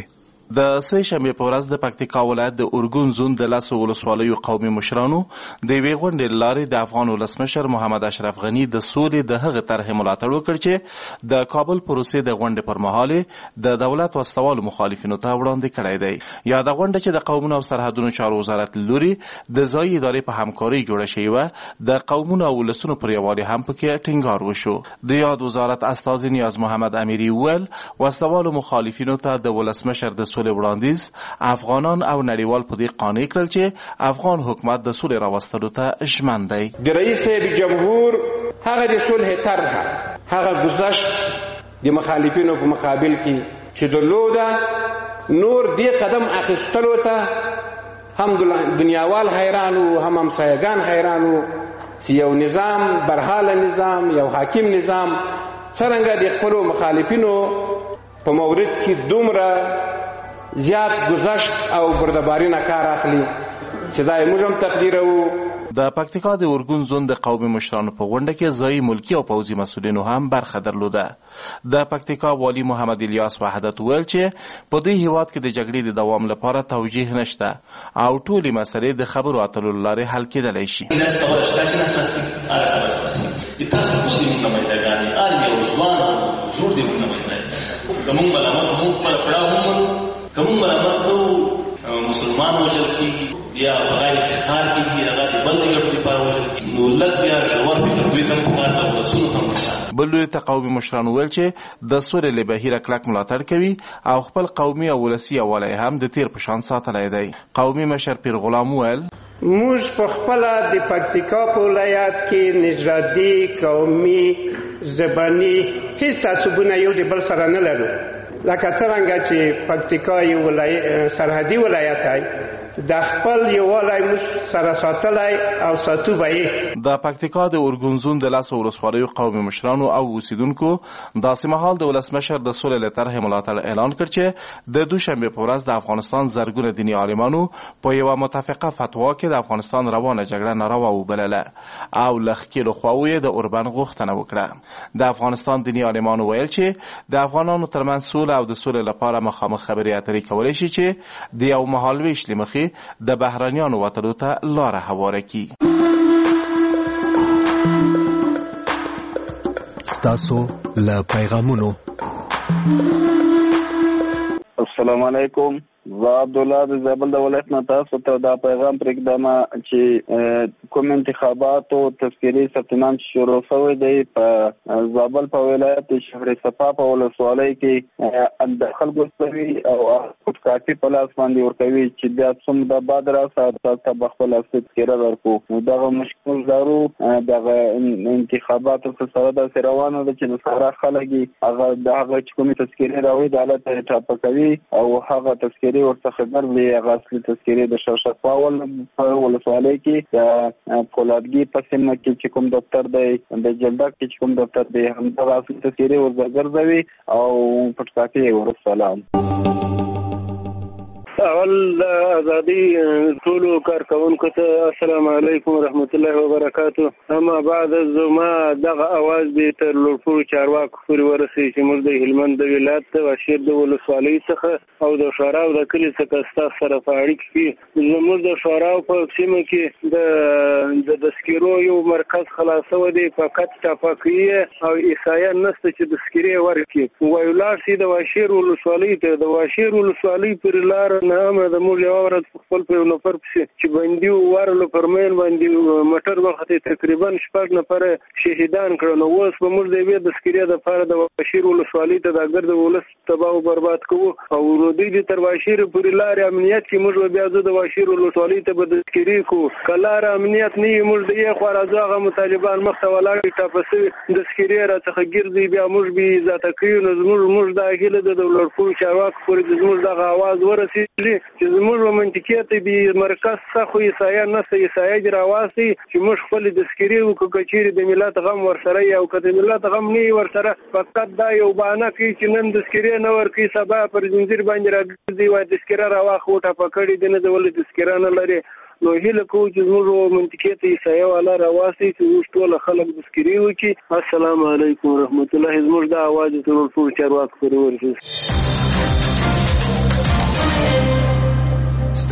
O: د سه شنبه په ورځ د پکتیکا ولایت د اورګون زون د لاسو ولسوالیو قومي مشرانو د یوې غونډې لارې د افغان ولسمشر محمد اشرف غنی د سولې د هغه طرح ملاتړ وکړ چې د کابل پروسې د غونډې پر مهال د دولت واستوالو مخالفینو ته وړاندې کړی دی. یا د غونډه چې د قومونو او سرحدونو چارو وزارت لوري د ځایي ادارې په همکارۍ جوړه شوې وه، د قومونو او ولسونو پر یووالي هم پکې ټینګار وشو. د یاد وزارت استازي نیاز محمد امیري وویل واستوالو مخالفینو ته د ولسمشر د سولې وړاندیز افغانان او نړیوال په دې قانع کړل چې افغان حکومت د سولې راوستلو ته ژمن دی.
F: د رئیس جمهور هغه د صلح طرح، هغه گذشت د مخالفینو په مقابل کې چې درلوده، نور دې قدم اخیستلو ته هم دنیاوال حیرانو، هم همسایگان حیرانو چې یو نظام، برحاله نظام، یو حاکم نظام څرنګه د خپلو مخالفینو په مورد کې دومره زیات گذشت او بردباری نه کار اخلي چې دا یې موږ هم تقدیروو.
O: د پکتیکا د اورګون زون د قومي مشرانو په غونډه کې ځایي ملکي او پوځي مسؤلینو هم برخه درلوده. د پکتیکا والی محمد الیاس وحدت ویل چې په دې هیواد کې د جګړې د دوام لپاره توجیه نشته او ټولې مسلې د خبرو اترو لارې حل کېدلی شي.
P: تاسو ټول دې موږ مېدګانې آل یو ځوان جوړ دې موږ مېدګانې کوم ملامت موږ پر پړاو هم کوم ملامت نو مسلمان وجل کی یا غیر افتخار کی هغه د بل یو لپاره وجل کی نو لږ بیا ژور فکر دوی ته پکار د رسول ته
O: بل لوی تقاومي مشران ویل چې د سولې له بهیره کلک ملاتړ کوي او خپل قومي او ولسي یووالی هم د تیر په شان ساتلی دی. قومي مشر پیر غلام ویل
F: موږ په خپله د پکتیکا په ولایت کې نژادي، قومي، زباني هیڅ تعصبونه یو د بل سره نه لرو. لکه څرنګه چې پکتیکا یو سرحدي ولایت دی، د خپل یووالی موږ سره ساتلی او ساتو به یې.
O: د پکتیکا د اورګون زون د لاسو ولسوالیو قومي مشرانو او اوسیدونکو داسې مهال د ولسمشر د سولې له طرحې ملاتړ اعلان کړ چې د دوشنبې په ورځ د افغانستان زرګونه دیني عالمانو په یوه متفقه فتوا کې د افغانستان روانه جګړه ناروا وبلله او له ښکېلو خواوو یې د اوربند غوښتنه وکړه. د افغانستان دیني عالمانو ویل چې د افغانانو ترمنځ سوله او د سولې لپاره مخامخ خبرې اترې کولی شي چې د یو مهالویش له مخې د بهرانیانو وتلو ته لاره هواره کړي.
Q: ستاسو له پیغامونو.
C: السلام علیکم. زه عبدالله د زابل د ولایت نه تاسو ته دا پیغام پرېږدم چې کوم انتخاباتو تذکیري ثبت نام چې شروع شوی دی په زابل په ولایت شهر صفا په ولسوالۍ کې د خلکو سوي او کافي په لاس باندې ورکوي چې بیا څومره د بعد راسه تاسو به خپل تذکیره درکو. نو دغه مشکل دارو دغه انتخاباتو په سره داسې روانه ده چې د سره خلک هغه د هغه چې کومې تذکیرې راوړي د حالت یې ټاپه کوي او هغه تذکیرې ورڅخه درلي هغه اصلي تذکیرې د شرشفا ولسوالۍ کې د فولادګي په سیمه کې چې کوم دفتر دی، د جلدک کې چې کوم دفتر دی، همدغه اصلي تذکیرې ورګرځوي او پټ کاپي ورسولم.
R: اول ازادي ټولو کارکونکو ته السلام علیکم ورحمت الله وبرکاته. اما بعد زما دغه اواز دی تر لوړپوړو چارواکو پورې ورسوي چې موږ د هلمند د ولایت د واشیر د ولسوالۍ څخه او د شوراو د کلي څخه ستاسو سره په اړیکه کې زموږ د شوراو په سیمه کې د د تذکیرو یو مرکز خلاصوي دی، فقط ټاپکي او عیسایه نسته چې تذکیرې ورکړي. وایي لاړ شي د واشیر ولسوالۍ ته، د واشیر ولسوالۍ پر لار نه هم د موږ یو ورځ خپل په یو نفر پسې چې بندي ورلو پرمین باندې موټر وخت تقریبا شپږ نفر شهیدان کړل. نو اوس به موږ د یوې تذکیرې دپاره د واشیر ولسوالۍ ته د ګرد ولس تباه او برباد کوو او نو دوی د تر واشیر پورې لارې امنیت چې موږ بیا زه د واشیر ولسوالۍ ته به تذکیرې کوو. که لاره امنیت نه وي موږ د یې خوا راځو هغه مطالبان مخته ولاړ ټاپه سوي تذکیرې راڅخه ګرځي بیا موږ به ذاته کوي. نو زموږ موږ دا هیله ده د لوړپوړو چارواکو پورې زموږ دغه اواز ورسېږي چې زموږ په منطقې ته به مرکز څه خو عیسایه نسته، عیسایه دې راواستي چې موږ خپلې تذکیرې وکړو که چیرې د ملت غم ورسره وي او که د ملت غم نه وي ورسره فقط دا یو بهانه کوي چې نن تذکیرې نه ورکوي سبا پر زنځیر باندې راګرځي وایي تذکیره راواخلو ټاپه کړې دي نه د ولې تذکیره نه لري. نو هیله کوو چې زموږ منطقې ته عیسایه والا راواستي چې موږ ټول خلک تذکیرې وکړي. السلام علیکم ورحمت الله. زموږ دا اواز د ټولو چارواکو پورې ورسېږي.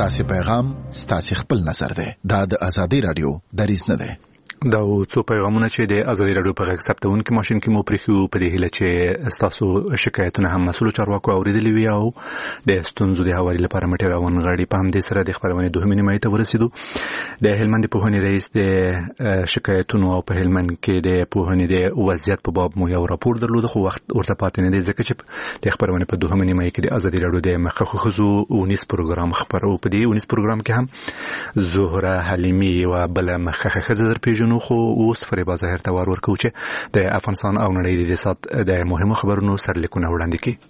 Q: ستاسو پیغام ستاسو خپل نظر دی. دا د ازادي رادیو دریځ نه دی.
A: دا څو پیغامونه چې د ازادي رادیو په غږ ثبتونکو ماشين کې مو پرېښو په دې هیله چې تاسو شکایتونه هم مسؤل چارواکو اوریدلې وي او د ستونزو د حوالې لپاره مټې راون غړي په همدې سره د خبرونه دوه نیمه ته ورسېدو. د هلمند پوهنې رئیس د شکایتونو او په هلمند کې د پوهنې د وضعیت په باب مو یو راپور درلود خو وخت ورته پاتې نه دی ځکه چې د خبرونه په دوه نیمه کې د ازادي رادیو د مخخو خزو اونیس پروګرام خبرو په دې اونیس پروګرام کې هم زهره حلیمی او بل مخخه خزر پیژنو خو اوس فریبا ظاهر ته ور ورکو چې د افغانستان او نړۍ د سات د مهمو خبرونو سرلیکونه وړاندې کړي.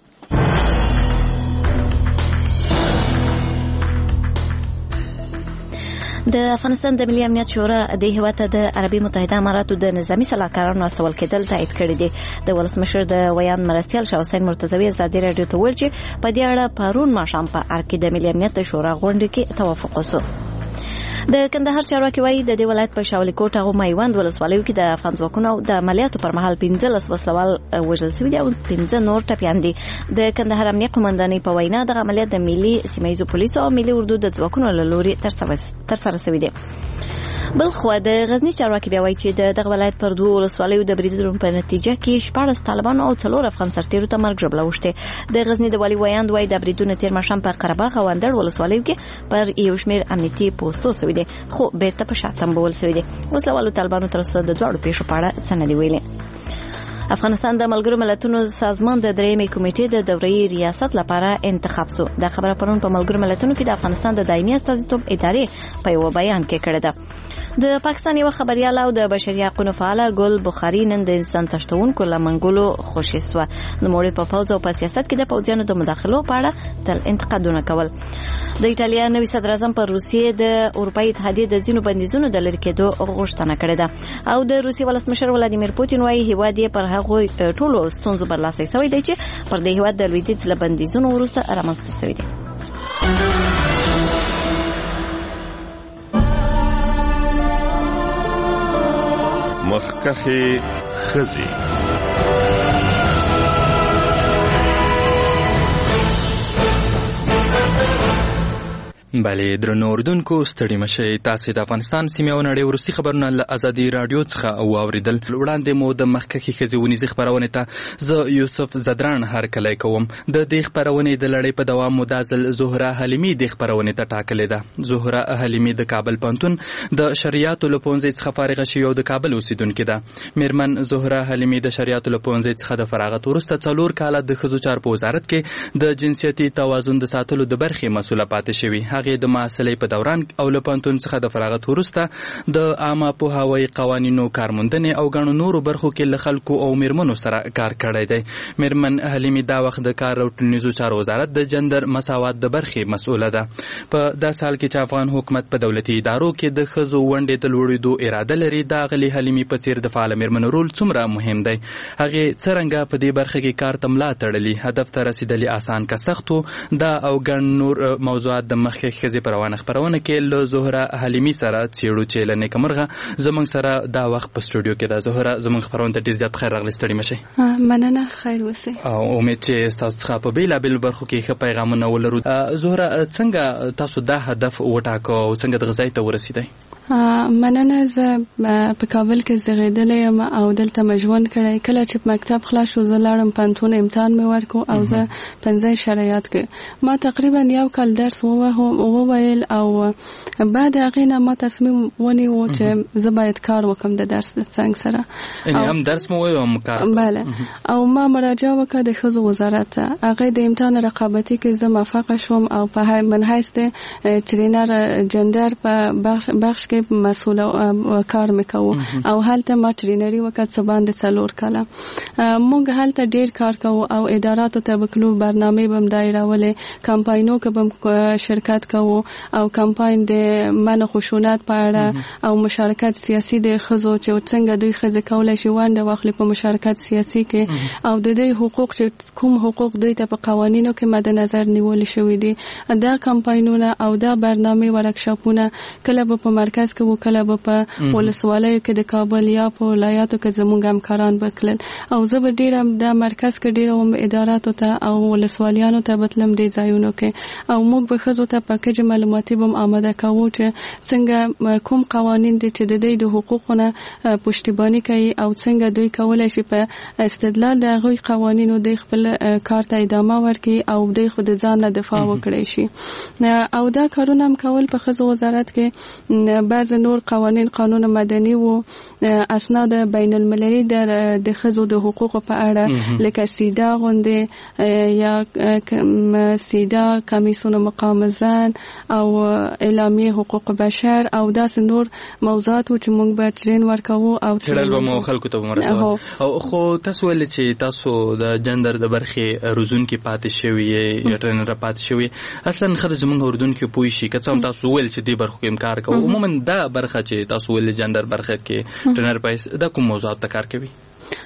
B: د افغانستان د ملي امنیت شورا د هیواد د عربي متحده اماراتو د نظامی سلاکارانو استول کېدل تایید کړی دی. د ولسمشر د ویان مرستیال شاه حسین مرتضوی ازادي رادیو ته ویل چې په دې اړه پرون ماښام په ارګ کې د ملي امنیت د شورا غونډه کې توافق وشو. د کندهار چارواکي وایي د دې ولایت په شاولي کوټ او میوند ولسوالیو کې د افغان ځواکونو د عملیاتو پر مهال پنځلس وسلوال وژل شوي دي او پنځه نور ټپیان دي. د کندهار امنیه قومندانۍ په وینا د عملیات د ملي سیمه پولیسو او ملي اردو د ځواکونو له لوري ترسره شوي دي. بل خو د غزنی چارواکي بیا وایي چې د دغه ولایت پر دوه ولسوالیو د بریدونو په نتیجه کې شپږ طالبان او څلور افغان سرتیرو ته مرګ ژوبله وشته. د غزنی د والی ویاند وایي د بریدونو تیر ماښام په قرهباغ او اندړ ولسوالیو کې پر یو شمېر امنیتي پوسټو شوي دي خو بیرته په شا تمبول شوي دي. وسلوالو طالبانو تر اوسه د دواړو پیښو په اړه څه نه دي ویلي. افغانستان د ملګرو ملتونو سازمان د درېیمې کمیټې د دورې ریاست لپاره انتخاب شو. دا خبره پرون په ملګرو ملتونو کې د افغانستان د دایمي استازیتوب ادارې په یو بیان کې کړې ده. د پاکستان یو خبريال او د بشري حقوقو فعال ګل بخاري نن د انسان تشتونکو لمنګولو خوشي سو. د موړي په پوز او په سیاست کې د پوځیانو د مداخلو په اړه تل انتقادونه کول. د ایتالیا نوي صدر اعظم پر روسیې د اروپאי اتحادیې د ځینو بندیزونو د لری کېدو غوښتنه کړې ده او د روسي ولسمشر ولادیمیر پوتین وايي هیواد یې پر هغه ټولو ستونزو برلاسي شوی دی چې پر د هیواد د لویدیځ له بندیزونو وروسته رامنځته شوی دی.
S: مخکخي خزي
T: بله درنو اردوونکو ستړي مشئ. تاسو د افغانستان سیمه او نړۍ ورسي خبرونه له ازادي رادیو څخه واوریدل. وړاندې مو د مخکخي خزي ونیزي خبرونه ته زه یوسف زدران هر کله کوم. د دې خبرونه د لړۍ په دوام مدازل زهره حلیمی د خبرونه ته ټاکلې ده. زهره حلیمی د کابل پانتون د شریعت له پونځې څخه فارغ شوی او د کابل اوسیدونکو ده. میرمن زهره حلیمی د شریعت له پونځې څخه د فراغت وروسته څلور کاله د ښځو چارو په وزارت کې د جنسیتي توازن د ساتلو د برخې مسوله پاتې شوی. هغه د محصلې په دوران او له پانتون څخه د فراغت وروسته د عامه پوهاوی قوانینو کارموندنې او غنو نورو برخو کې له خلکو او میرمنو سره کار کړی دی. میرمن حلیمی دا وخت د کار او ټولنیزو چارو وزارت د جندر مساوات د برخې مسؤله ده. په داس حال کې چې افغان حکومت په دولتي ادارو کې د ښځو ونډې د لوړېدو اراده لري، دا غلي حلیمی په څیر د فعال میرمنو رول څومره مهم دی. هغه څرنګه په دې برخه کې کار تملا تړلی، هدف ته رسیدلی آسان که سختو، دا او ګڼ نور موضوعات د مخکې خزي پروانه خبرونه کې له زهره حلیمی سره چیړو چې لنه کمرغه زمنګ سره دا وخت په سټوډیو کې د زهره زمنګ خبرونه ته ډیر زیات خیر راغلی. ستړي مشئ.
U: مننه، خیر اوسئ.
T: او امید چې تاسو څخه په بیل بیل برخو کې ښه پیغامونه ولرو. زهره څنګه تاسو دا هدف وټاکو او څنګه د غځای ته ورسیدئ؟
U: مننه، زه په کابل کې زغیدلې یم او دلته مجوون کړی. کله چې مکتب خلاص شو زه لاړم پانتون امتحان مې ورکو او زه پنځه شرایط کې ما تقریبا یو کال درس وویل او بعد هغه نه ما تصمیم ونیو چې زه باید کار وکم د درس د څنګه سره.
T: یعنی هم درس مو ویو هم کار.
U: بله. او ما مراجعه وکړه د ښځو وزارت ته. هغه د امتحان رقابتي کې زه موفق شوم او په من حیث د ټرینر جندر په بخش کې مسئول کار میکاو او هلته ما ټرینری وکړ څه باندې څلور کاله. موږ هلته ډیر کار کوو او اداراتو ته بکلو برنامه بم دایراولې، کمپاینو کې بم شرکت کوو او کمپاین د من خشونت په اړه او مشارکت سیاسي د ښځو چې څنګه دوی ښځې کولای شي ونډه واخلي په مشارکت سیاسي کې او د دوی حقوق چې کوم حقوق دوی ته په قوانینو کې مد نظر نیول شوی دي. دا کمپاینونه او دا برنامه ورکشاپونه کله په مرکز مرکز کې وکړه به په ولسوالیو کې د کابل یا په ولایاتو کې زموږ همکاران وکړل او زه به ډیره د مرکز کې ډیره هم اداراتو ته او ولسوالیانو ته بتلم د ځایونو کې او موږ به ښځو ته پاکج معلوماتي به آماده کوو چې څنګه کوم قوانین دي چې د دوی د حقوقونه پشتیبانی کوي او څنګه دوی کولای شي په استدلال د هغوی قوانینو د خپل کار ته ادامه ورکړي او د خود ځان نه دفاع وکړي شي او دا کارونه هم کول په ښځو وزارت کې بعض نور قوانین قانون مدني و اسناد بین المللي د ښځو د حقوقو په اړه لکه سیدا غونډې یا سیدا کمیسیون مقام زن او اعلامیه حقوق بشر او داس نور موضوعات چې موږ به ټرین ورکوو او
T: ټرین به مو خلکو ته مرسته او خو تاسو ول چې تاسو د جندر د برخې روزونکو پاتې شوی یا ټرینر پاتې شوی اصلا خرج زمونږ اردن کې پوي شي که څوم تاسو ویل چې دې برخو کې کار کوو عموما دا برخه چې تاسو ویل جندر برخه کې ټرینر پایس دا کوم موضوعات ته کار کوي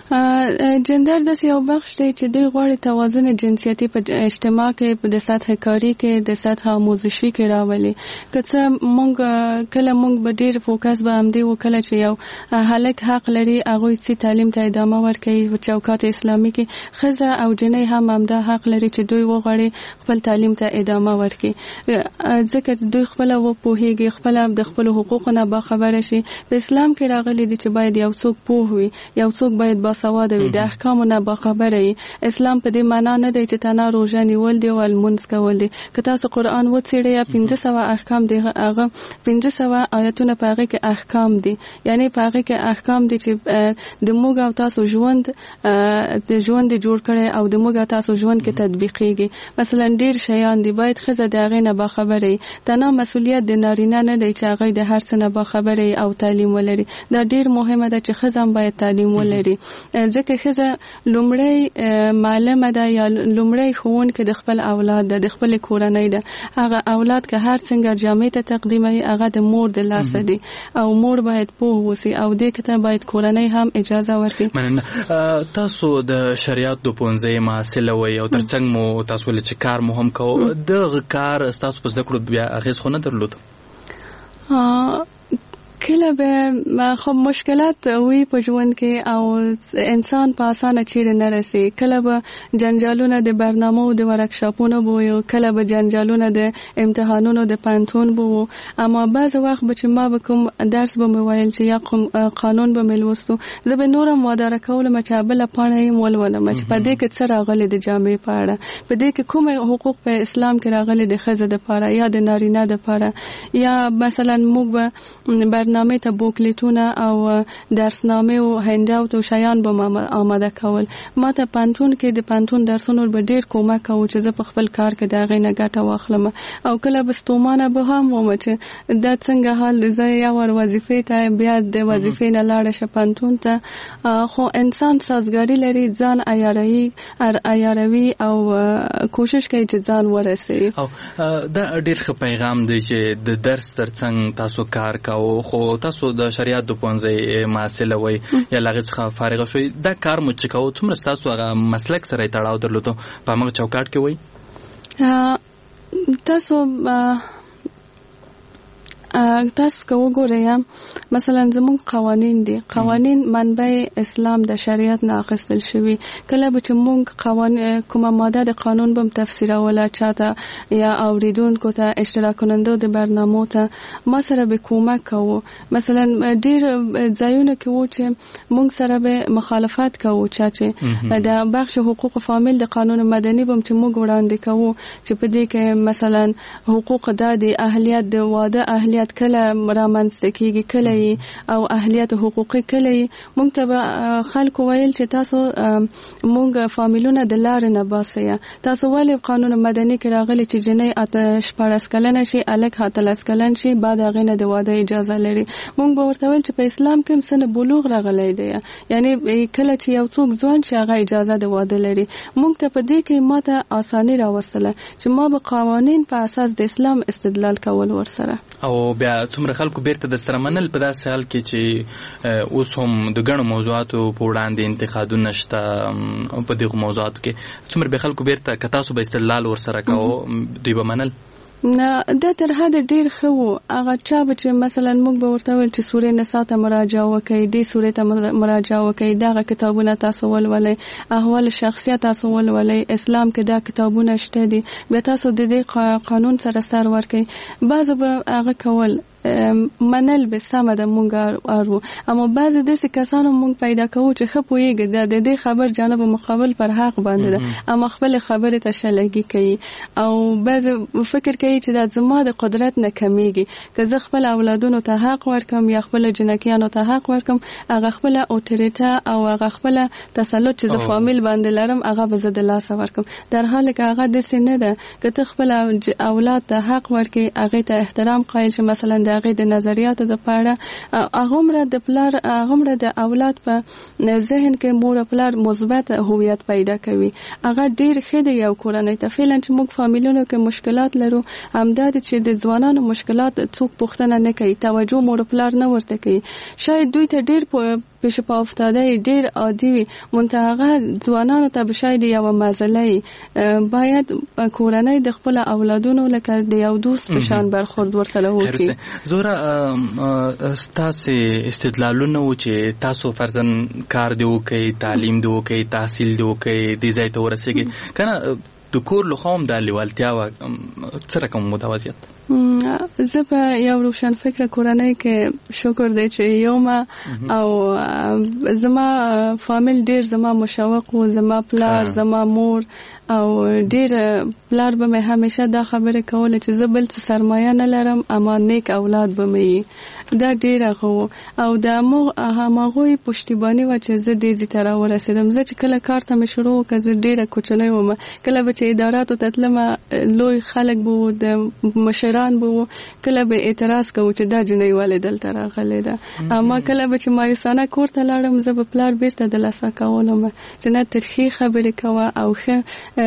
U: جندر د یو بخش دی چې دوی غواړي توازن جنسیتي په اجتماع کې په د سطح کاری کې د سطح آموزشي کې راولي که څه مونږ کله مونږ به ډیر فوکس به هم دی وکړه چې یو هلک حق لري هغه چې تعلیم ته ادامه ورکړي په چوکاټ اسلامي کې ښځه او جنۍ هم همدا حق لري چې دوی وغواړي خپل تعلیم ته ادامه ورکړي ځکه دوی خپل و پوهیږي خپل د خپل حقوقو نه باخبره شي په اسلام کې راغلي دي چې باید یو څوک پوه وي یو څوک باید باسواد وي د احکامو نه باخبره وي اسلام په دې معنا نه دی چې تنه روزه نیول دی او لمونځ کول دي که تاسو قرآن وڅېړئ یا پنځه سوه احکام دي هغه پنځه سوه آیتونه په هغې کې احکام دي یعنی په هغې کې احکام دي چې د موږ او تاسو ژوند د ژوند جوړ کړی او د موږ او تاسو ژوند کې تطبیقېږي مثلا ډېر شیان دي باید ښځه د هغې نه باخبره وي تنه مسؤلیت د نارینه نه دی چې هغوی د هر څه نه باخبره وي او تعلیم ولري دا ډېر مهمه ده چې ښځه هم باید تعلیم ولري ځکه ښځه لومړی معلمه ده یا لومړی ښوونکې د خپل اولاد ده د خپل کورنۍ ده هغه اولاد که هر څنګه جامع ته تقدیموي هغه د مور د لاسه دي او مور باید پوه اوسي او دې کې ته باید کورنۍ هم اجازه ورکړي
T: مننه تاسو د شریعت د پوهنځي محصله وئ او ترڅنګ مو تاسو ولې چې کار مو هم کوو دغه کار ستاسو په زده کړو بیا اغېز خو نه درلود
U: کله به خو مشکلات وي په ژوند کې او انسان په اسانه چیرې نه رسي کله به جنجالونه د برنامو د ورکشاپونو بو یو کله به جنجالونه د امتحانونو د پانتون بو اما بعض وخت به چې ما به کوم درس به مې ویل چې یا قانون به مې لوستو زه به نورم واداره کولم چې بله پاڼه یې ولولم چې په دې کې څه راغلي د جامې په اړه په دې کې کوم حقوق په اسلام کې راغلي د ښځې دپاره یا د نارینه دپاره یا مثلا موږ به برنامه ته بوکلیتونه او درسنامه او هنداوت او شیان به آماده کول ما ته پانتون کې د پانتون درسونو به ډیر کومک کوي چې زه په خپل کار کې دا غي نه ګټه واخلم او کله بستومانه به هم و چې دا څنګه حال زه یا ور وظیفې ته بیا د وظیفې نه لاړ شه پانتون ته خو انسان سازګاری لري ځان عیاروي عیاروي او کوشش کوي چې ځان ورسوي
T: او دا ډیر ښه پیغام دی چې د درس ترڅنګ تاسو کار کوو خو تاسو د شریعت د پوهنځي محصله وئ یا له هغې څخه فارغه شوئ دا کار مو چې کوو څومره ستاسو هغه مسلک سره یې تړاو درلودو په هماغه چوکاټ کې
U: وئ تاسو تاسو که وګورئ مثلا زموږ قوانین دي قوانین منبع اسلام د شریعت نه اخیستل شوي کله به چې موږ قوانین کومه ماده د قانون به تفسیروله چاته یا اوریدونکو ته اشتراک کننده د برنامو ته ما سره به کومک کوو مثلا ډیر ځایونه کې وو چې موږ سره به مخالفت کوو چې د بخش حقوق فامیل د قانون مدني به چې موږ وړاندې کوو چې په دې کې مثلا حقوق د اهلیت د واده اهلیت کله رامنځته کیږي کله او اهلیت حقوقي کله موږ ته خلکو ویل چې تاسو موږ فامیلونه د لارې نه باسئ تاسو ولې قانون مدني کې راغلي چې جنۍ اته شپاړس کلنه شي الک اتلس کلن شي بعد هغه نه د واده اجازه لري موږ به ورته ویل چې په اسلام کې سن بلوغ راغلی دی یعنی کله چې یو څوک ځوان شي هغه اجازه د واده لري موږ ته په دې کې ماته اساني راوستله چې ما به قوانین په اساس د اسلام استدلال کول ورسره
T: او بیا څومره خلکو بیرته د سره منل په داسې حال کې چې اوس هم د ګڼو موضوعاتو په وړاندې انتقادونه شته په دغو موضوعاتو کې څومره به خلکو بیرته که تاسو به استدلال ورسره کوو دوی به منل
U: نه دا تر حد ډیر ښه و. هغه چا به چې مثلا موږ به ورته ویل چې سورې نساء ته مراجعه وکړئ، دې سورې ته مراجعه وکړئ، دغه کتابونه تاسو ولولئ، احوال شخصیت تاسو ولولئ، اسلام کې دا کتابونه شته دي، بیا تاسو د دې قانون سره سر ورکړئ. بعضې به هغه کول منل به سمه ده مونږ ارو، اما بعضې داسې کسانو مونږ پیدا کوو چې ښه پوهېږي دا د دې خبر جانب مقابل پر حق باندې ده، اما خپلې خبرې ته شلګي کوي او بعضې فکر کوي چې دا زما د قدرت نه کمیږي، که زه خپل اولادونو ته حق ورکم یا خپل جنکیانو ته حق ورکم، هغه خپل اوتوریته او هغه خپل تسلط چې زه فامیل باندې لرم هغه به زه د لاسه ورکم، در حالی که هغه داسې نه ده. که ته خپل اولاد ته حق ورکړې، هغې ته احترام قایل شي، مثلا د هغې د نظریاتو د پاره هغومره د پلار هغومره د اولاد په ذهن کې مور او پلار مثبت هویت پیدا کوي، هغه ډیر ښه دی یو کورنۍ ته. فعلا چې موږ فامیلونو کې مشکلات لرو، همدا چې د ځوانانو مشکلات څوک پوښتنه نه کوي، توجه مور او پلار نه ورته کوي، شاید دوی ته ډیر پیش پا افتاده ډیر عادي وي، منتهغه ځوانانو ته به شاید یوه مزله باید کورنۍ د خپل اولادونو لکه د یو دوست په شان برخورد ورسره وکړي.
T: زوره ستاسې استدلالونه و چې تاسو فرضاً کار دی وکړئ، تعلیم دی وکړئ، تحصیل دی وکړئ، دې ځای ته ورسېږئ، که د کور لخوا هم دا لیوالتیا وه، څه رقم متوازیت؟
U: زه په یو روشن فکر کورنۍ کې شکر دی چې یومه او زما فامیل ډیر زما مشوق و، زما پلار، زما مور او ډیر پلار به مې همیشه دا خبره کوله چې زه بل څه سرمایه نه لرم اما نیک اولاد به مې دا ډیر غو او د هماغوی پشتیبانی و چې زه دې ځای ته راورسېدم. زه چې کله کار ته مې شروع وکړه، زه ډیره کوچنۍ وم، کله به چې اداراتو ته تلمه لوی خلک به وو، د مشران به وو، کله به اعتراض کوو چې دا جنۍ ولې دلته راغلې ده، اما کله به چې مایوسانه کور ته لاړم، زه به پلار بیرته دلاسه کولم چې نه ترخې خبرې کوه او ښه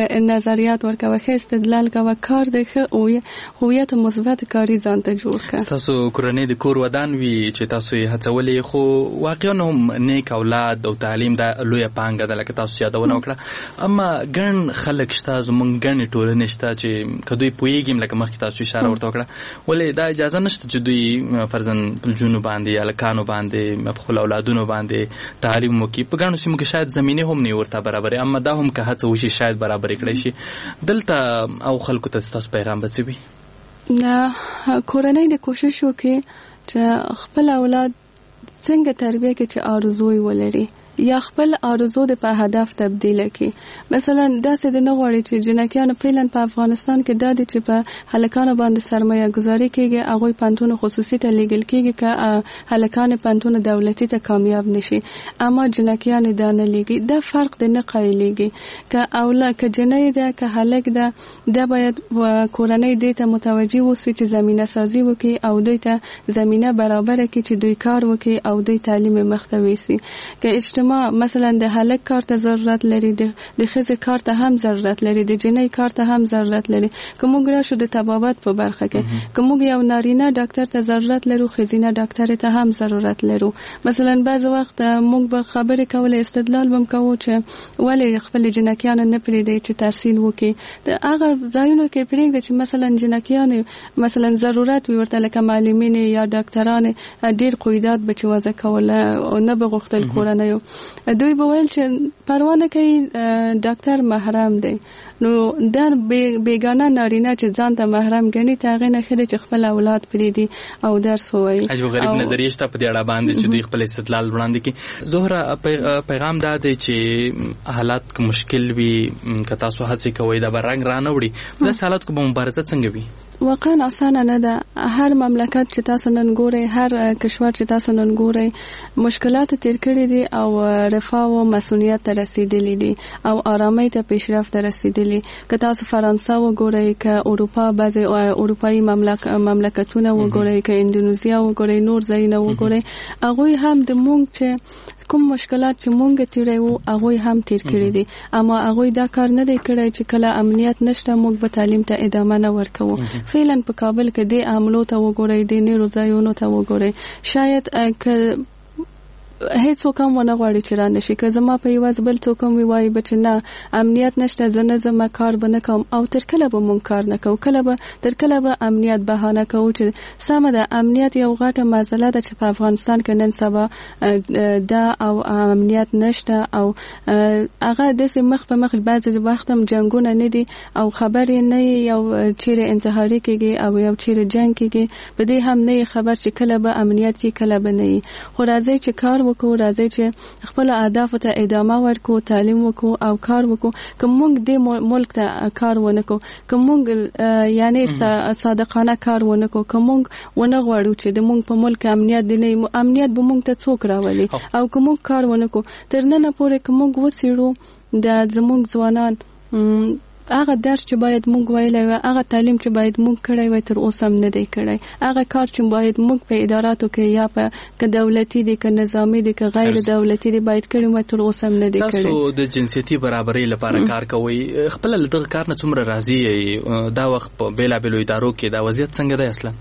U: نظریات ورکوه، ښه استدلال کوه، کار دی ښه هویت مثبت کاري ځان ته جوړ کړه.
T: تاسو کورنۍ د کور ودان وي چې تاسو یې هڅولې، خو واقعا هم نیک اولاد او تعلیم دا لویه پانګه ده لکه تاسو یادونه وکړه، اما ګڼ خلک شته، زموږ ګڼې ټولنې شته چې که دوی پوهېږي لکه مخکې تاسو اشاره ورته وکړه، ولې دا اجازه نشته چې دوی فرضاً پلجونو باندې هلکانو باندې په خپلو اولادونو باندې تعلیم وکړي. په ګڼو سیمو کې شاید زمینې هم نه ورته برابرې، اما دا هم که هڅه وشي شاید برابرې کړی شي. دلته او خلکو ته ستاسو پیغام به څه وي؟
U: نه، کورنۍ د کوشش وکړي چې خپل اولاد څنګه تربیه کې چې آرزوی ولري یا خپل آرزو د په هدف تبدیل کړي. مثلا داسې د نه غواړي چې جنکیانو فعلا په افغانستان کې دا دي چې په هلکانو باندې سرمایه گذاري کېږي، هغوی پنتون خصوصي ته لیږل کېږي که هلکان پنتون دولتي ته کامیاب نشي، اما جنکیان دا نه لیږي. دا فرق د نه قایلیږي که اولاد که جنۍ ده که هلک ده، دا باید کورنۍ دې ته متوجه وسی چې زمینه سازي وکړي او دوی ته زمینه برابره کړي چې دوی کار وکړي او دوی تعلیم مخته ویسي. که اجتماع مثلا د هلک کار ته ضرورت لري، د ښځې کار ته هم ضرورت لري، د جنۍ کار ته هم ضرورت لري. که موږ راشو د طبابت په برخه کې، که موږ یو نارینه ډاکټر ته ضرورت لرو، ښځینه ډاکټر ته هم ضرورت لرو. مثلا بعض وخت موږ به خبرې کولې، استدلال بم کوو چې ولې خپل جنکیان نه پرېږدي چې تحصیل وکړي. د هغه ځایونو کې پرېږدي چې مثلا جنکیان مثلا ضرورت وي ورته، لکه معلمین یا ډاکټران ډیر قیودات به چې وضع کوله او نه به غوښتل کورنیو، دوی به ویل چې پروا نه کوي ډاکټر محرم دی. نو در بیگانه نارینه چې ځان ته محرم ګڼي، ته هغې نه ښه دی چې خپل اولاد پرېږدي او درس ووایي.
T: عجب غریب نظریې شته په دې اړه باندې چې دوی خپل استدلال وړاندې کړي. زهره پیغام دا دی چې حالات که مشکل وي، که تاسو هڅې کوئ دا به رنګ رانه وړي، داسې حالاتو کې به مبارزه څنګه وي؟
U: واقعا اسانه نه ده. هر مملکت چې تاسو نن ګورئ، هر کشور چې تاسو نن ګورئ، مشکلات تیر کړي دي او رفاه او مسؤلیت ته رسیدلی دي او آرامۍ ته پیشرفت رسیدلی. که تاسو فرانسه وګورئ، که اروپا بعضې اروپایي مملک مملکتونه وګورئ، که اندونیزیا وګورئ، نور ځایونه وګورئ، هغوی هم د موږ چې کوم مشکلات چې مونږ تیرې وو هغوی هم تیر کړي دي، اما هغوی دا کار نه دی کړی چې کله امنیت نشته موږ به تعلیم ته ادامه نه ورکوو. فعلا په کابل کې دې عملو ته وګورئ، دې نورو ځایونو ته وګورئ، شاید که هیڅ کوم ونه غواړي چې را نشي که زما په یوازې بل څوک هم وایي بچ نه امنیت نشته زه نه زما کار به نه کوم او تر کله به مونږ کار نه کوو کله به تر کله به امنیت بهانه کوو چې سمه ده امنیت یو غټه مسله ده چې په افغانستان کې نن سبا دا او امنیت نشته او هغه داسې مخ په مخ بعضې وخت هم جنګونه نه دي او خبر نه یو چیرې انتحاري کېږي او یو چیرې جنګ کېږي په دې هم نه خبر چې کله به امنیت یې کله به نه خو راځئ چې کار وکړو راځئ چې خپل اهدافو ته ادامه ورکړو تعلیم وکړو او کار وکړو که موږ دې ملک ته کار ونه کړو که موږ یعنی صادقانه کار ونه کړو که موږ ونه غواړو چې د موږ په ملک امنیت دی نه امنیت به موږ ته څوک راولي او که موږ کار ونه کړو تر ننه پورې که موږ وڅېړو د زموږ ځوانان هغه درس چې باید موږ ویلی وای هغه تعلیم چې باید موږ کړی وای تر اوسه هم نه دی کړی هغه کار چې باید موږ په اداراتو کې یا په که دولتي دی که نظامي دی که غیر دولتي دی باید کړی وای تر اوسه هم نه دی کړی.
T: تاسو د جنسیتي برابرۍ لپاره کار کوئ خپله له دغه کار نه څومره راضي دا وخت په بېلابېلو ادارو کې دا وضعیت څنګه دی اصلا؟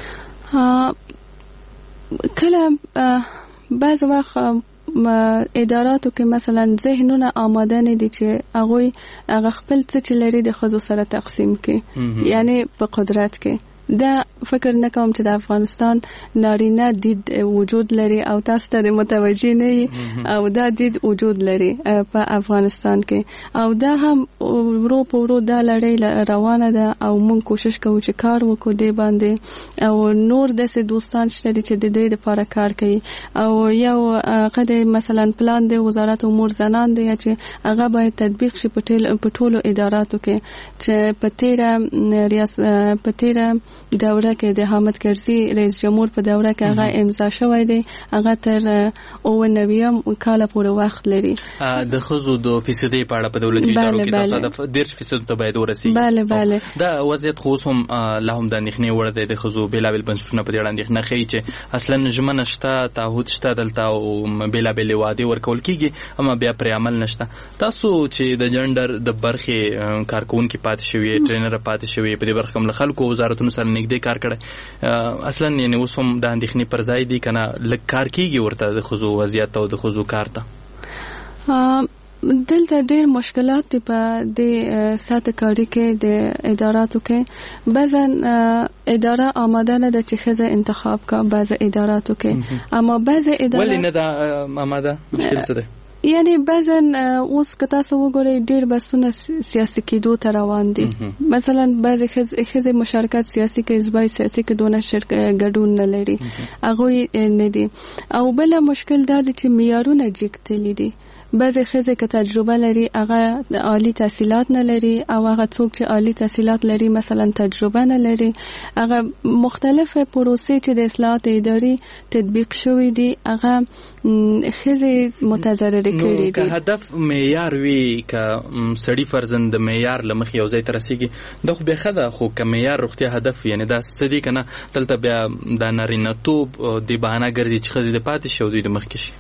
U: کله بعض وخت اداراتو کې مثلا ذهنونه آماده نه دي چې هغوی هغه خپل څه چې لري د ښځو سره تقسیم کړي یعنی په قدرت کې دا فکر نه کوم چې د افغانستان نارینه دید وجود لري او تاسو ته متوجه نه او دا دید وجود لري په افغانستان کې او دا هم ورو په ورو دا لړۍ روانه ده او موږ کوشش کوو چې کار وکړو دې باندې او نور داسې دوستان شته چې د دې لپاره کار کوي او یو قد مثلا پلان دی وزارت امور زنان دی چې هغه باید تطبیق شي په ټولو اداراتو کې چې په تیره ریاست په تیره دوره کې د حامد کرزي رئیس جمهور په دوره کې هغه امضا شوی دی هغه تر اوه نویم کال پورې وخت لري
T: د ښځو د فیصدي په اړه په دولتي ادارو کې تصادف دېرش فیصد ته باید ورسیږي.
U: بله بله
T: دا وضعیت خو هم لا هم د اندېښنې وړ دی د ښځو بېلابېل بنسټونه په دې اړه اندېښنه ښیي چې اصلا ژمنه شته تعهد شته دلته او بېلابېلې وعدې ورکول کېږي اما بیا پرې عمل نشته. تاسو چې د جنډر د برخې کارکوونکي پاتې شوي ټرینر پاتې شوي په دې برخه کې له خلکو وزارتونو سره نږدې کار کړی اصلا یعنی اوس هم د اندېښنې پر ځای دي که نه لږ کار کېږي ورته د ښځو وضعیت او د ښځو کار ته؟
U: دلته ډېر مشکلات دي په دې سطح کاري کې د اداراتو کې بعضا اداره آماده نه ده چې ښځه انتخاب کا بعض اداراتو کې اما بعض اداره
T: ولې نه ده آماده مشکل څه دی؟
U: یعنی بعضن اوس که تاسو وګورئ ډېر بحثونه سیاسي کېدو ته روان دي مثلا بعضې ښځې مشارکت سیاسي کې ازبای سیاسي کې دونه ګډون نه لري هغوی نه دي او بله مشکل دا دی چې معیارونه جګتلي دي بعضې ښځې که تجربه لري هغه عالی تحصیلات نه لري او هغه څوک چې عالی تحصیلات لري مثلا تجربه نه لري هغه مختلف پروسې چې د اصلاحات اداري تطبیق شوي دي هغه ښځې متضررې کړي دي.
T: نو که هدف معیار وي که سړي فرضاً د معیار له مخې یو ځای ته رسېږي دا خو بیا ښه ده خو که معیار روغتیا هدف یعنې دا څه دي که نه دلته بیا دا نارینه‌توب دې بهانه ګرځي چې ښځې د پاتې شي او دوی د مخکې شي.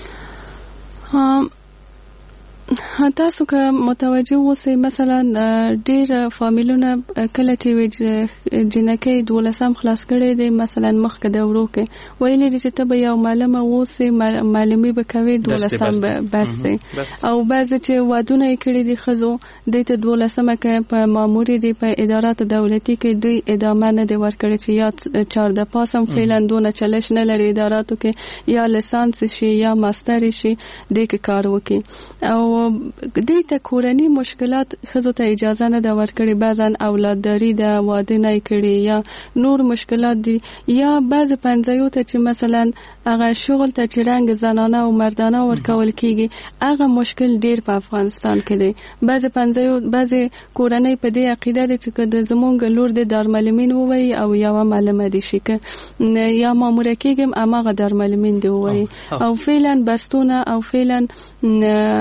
U: تاسو که متوجه اوسئ مثلا ډېر فامیلونه کله چې جنکۍ دولسم خلاص کړی دی مثلا مخکې دورو کې ویلي دي چې ته به یو معلمه اوسې معلمي به کوې دولسم به بس دی او بعضې چې وعدونه یې کړي دي ښځو دوی ته دولسمه کې په ماموري دي په اداراتو دولتي کې دوی ادامه نه دی ورکړی چې یا چارده پاس هم فعلا دونه چلش نه لري اداراتو کې یا لیسانس شي یا ماستر شي دې کې کار وکړي او دې ته کورني مشکلات ښځو ته اجازه نه ده ورکړې بعضا اولادداري ده واده نه کړي یا نور مشکلات دي یا بعضې پنځایو ته چې مثلا هغه شغل ته چې رنګ زنانه او مردانه ورکول کېږي هغه مشکل ډېر په افغانستان کې دی. بعضې پنځایو بعضې کورنۍ په دې عقیده دي چې که د زمونږ لور د دارمعلمین ووایي او یوه معلمه دي شي که یا ماموره کېږم هماغه دارمعلمین دي ووایي او فعلا بستونه او فعلا بس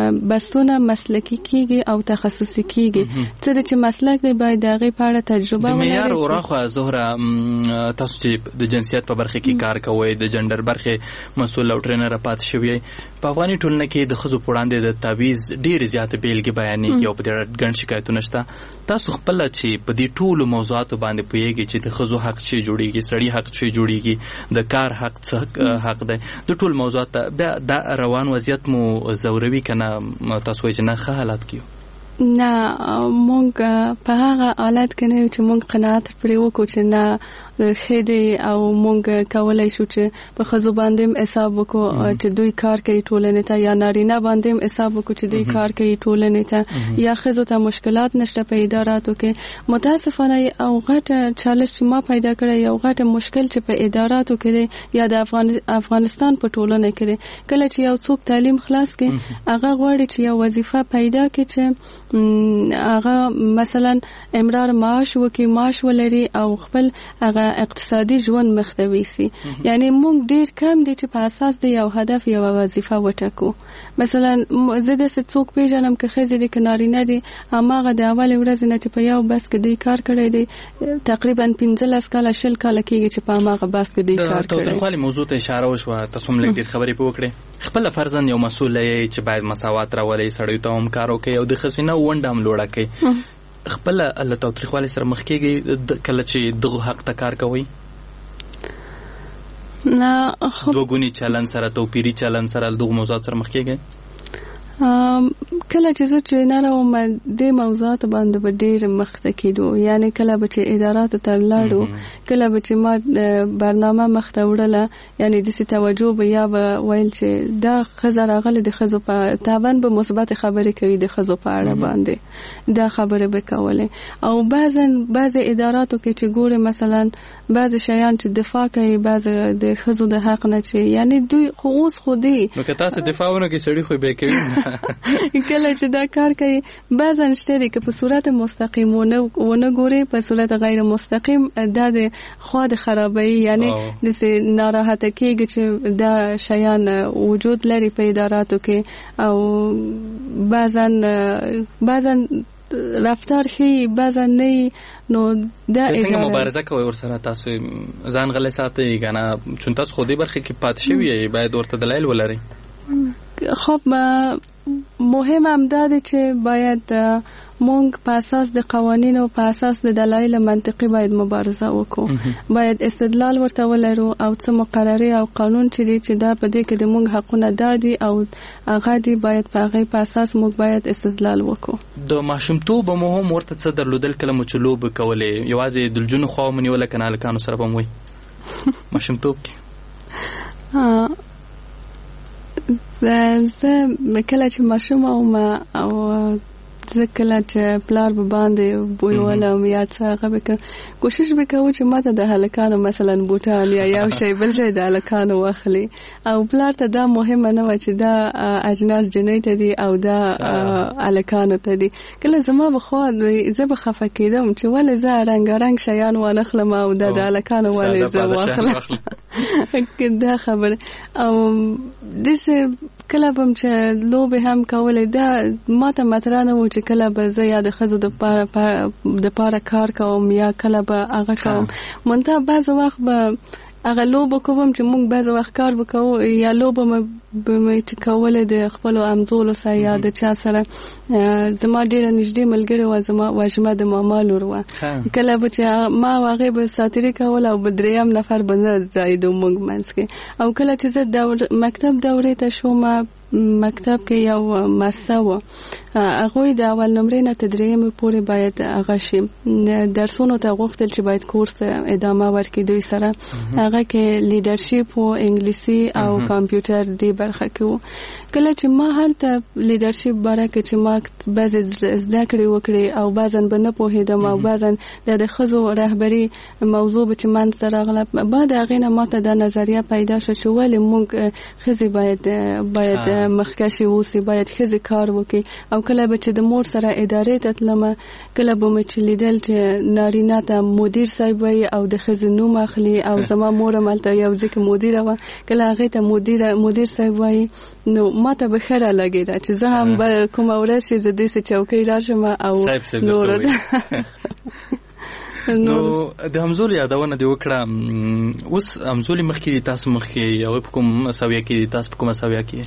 U: پوډکاسټونه مسلکي کیږي او تخصصي کیږي څه چې مسلک دی باید دغه په اړه تجربه ولري.
T: د معیار اوراخه زهره تاسو چې د جنسیت په برخه کې کار کوئ د جندر برخه مسول او ټرینر پات شوی په افغاني ټولنه کې د خزو پوړاندې د تعویض ډېر زیات بیلګې بیانېږي او په دې ګڼ شکایتونه شته. تاسو خپل چې په دې ټولو موضوعاتو باندې پوهیږئ چې د خزو حق چې جوړیږي سړی حق چې جوړیږي د کار حق څه حق دی د ټول موضوعات بیا د روان وضعیت مو زوروي کنه تاسو یې نه ښه حالت کیو
U: نه مونږ په هغه حالت کې نه چې مونږ قناعت پرې وکړو چې نه خېدي او مونږ کولای شو چې په خزو باندې حساب وکړو چې دوی کار کوي ټولنې ته یا نارینه باندې حساب وکړو چې دوی کار کوي ټولنې ته یا خزو ته مشکلات نشته په اداراتو کې. متاسفانه او غټه چالش چې ما پیدا کړی یو غټه مشکل چې په اداراتو کې یا د افغان افغانستان په ټولنه کې کله چې یو څوک تعلیم خلاص کړي هغه غواړي چې یو وظیفه پیدا کړي چې هغه مثلا امرار معاش وکي معاش ولري او خپل هغه اقتصادي ژوند مخدوي سي. یعنی مونږ ډیر کم دي چې په اساس د یو هدف یو وظیفه وټاکو. مثلا زه د څوک پیژنم که خزې د کنارینه دي اماغه د اول ورځ نه چې په یو بس کې دوی کار کړی دی تقریبا پنځلس کاله شل کاله کېږي چې په اماغه بس کې دوی کار کړی.
T: د تاوتریخوالي موضوع ته اشاره وشوه تاسو هم لږ ډېر خبرې پې وکړې. خپله فرضاً یو مسؤل یې چې باید مساوات راولئ سړیو ته هم کار وکړي او د ښځینه ونډه هم لوړه کړي. خپل له تاوتریخوالي سره مخ کېږي کله چې دغه حق ته کار کوي؟
U: نه
T: دوه ګونی چلن سره توپیری چلن سره دغه موضوعات سره مخ کېږي؟
U: کله چې زه ټرینر وم د موضوعات باندې به ډېر مخته کېدو. یعنی کله به چې اداراتو ته ولاړو کله به چې ما برنامه مخته وړله یعنی داسې توجه به یا به ویل چې دا ښځه راغلې د ښځو په طبعا به مثبت خبرې کوي د ښځو په اړه باندې دا خبرې به کولې. او بعضا بعضې اداراتو کې چې ګورې مثلا بعضې شیان چې دفاع کوي بعضې د ښځو د حق نه چې یعنی دوی خو اوس خو دی
T: نو که تاسو دفاع ونه کوئ سړي خو به کوي
U: کله چې دا کار کوي بعضا شته دي که په صورت مستقیم ونه ګوري په صورت غیر مستقیم دا د خوا د خرابوي یعنی داسې ناراحته کېږي چې دا شیان وجود لري په اداراتو کې او بعضا بعضا رفتار ښي بعضا نه نو دا
T: څنګه مبارزه کوي ورسره تاسو ځان غلی ساتئ کنه چون تاسو خو دې برخه کې پاتې شوي یې باید ورته دلایل ولرئ.
U: خب مهم هم دا دی چې باید مونږ په اساس د قوانینو په اساس د دلایل منطقي باید مبارزه وکړو. باید استدلال ورته ولرو او څه مقرري او قانون چې دی چې دا په دې کې د مونږ حقونه دادي او هغه دی باید په هغه په اساس مونږ باید استدلال وکړو.
T: د ماشومتوب مو هم ورته څه درلودل کله مو چې لوبې کولې یوازې د لجونو خوا مو نیوله که نه هلکانو سره به مو وی ماشومتوب کې؟
U: زه کله چې ماشوم وم او زه کله چې پلار به باندې بویولم یا څه هغه به کوشش به کوو چې ماته د هلکانو مثلا بوټان یا یو شی بل شی د هلکانو واخلي او پلار ته دا مهمه نه وه چې دا اجناس جنۍ ته دي او دا هلکانو ته دي. کله زما به خوا زه به خفه کېدم چې ولې زه رنګارنګ شیان وانخلم او دا د هلکانو ولې زه واخلم دا خبره. او داسې کله به م چې لوبې هم کولې دا ماته مطرح نه و چې کله به زه یا د ښځو د پاره کار کوم یا کله به هغه کوم. منتها بعض وخت به هغه لوبه کوم چې موږ بعض وخت کار وکړو یا لوبه به مې چې کولې د خپلو همزولو سره یا د چا سره زما ډېره نږدې ملګرې وه زما واژمه د ماما لور وه کله به چې ما او هغې به ساتیري کوله او به درېیم نفر به نه ځایېدو موږ منځ کې. او کله چې زه مکتب دورې ته شومه مکتب کې یو مسه وه هغوی د اول نمرې نه تر درېیمې پورې باید هغه شي درسونو ته غوښتل چې باید کورس ته ادامه ورکړي دوی سره هغه کې لیډرشپ و انګلیسي او کمپیوټر دې برخه کې و. کله چې ما هلته لیډرشپ باره کې چې ما بعضې زده کړې وکړې او بعضا به نه پوهېدم او بعضا د د ښځو رهبري موضوع به چې منځته راغله بعد هغې نه ما ته دا نظریه پیدا شوه چې ولې موږ ښځې باید باید مخکشي اوسي باید ښځې کار وکړي. او کله به چې د مور سره ادارې ته تلمه کله به مې چې لیدل چې نارینه ته مدیر صاحب وایي او د ښځې نوم اخلي او زما مور هم هلته یو ځای کې مدیره وه کله هغې ته مدیر مدیر صاحب وایي نو ماته به خره لګیدا چې زه هم به کومه ورځ چې زه دې چوکۍ راشم او نور
T: نو د همزول یادونه دی وکړه. اوس همزول مخکې تاسو مخکې یو په کوم سویا کې تاسو په کوم سویا کې؟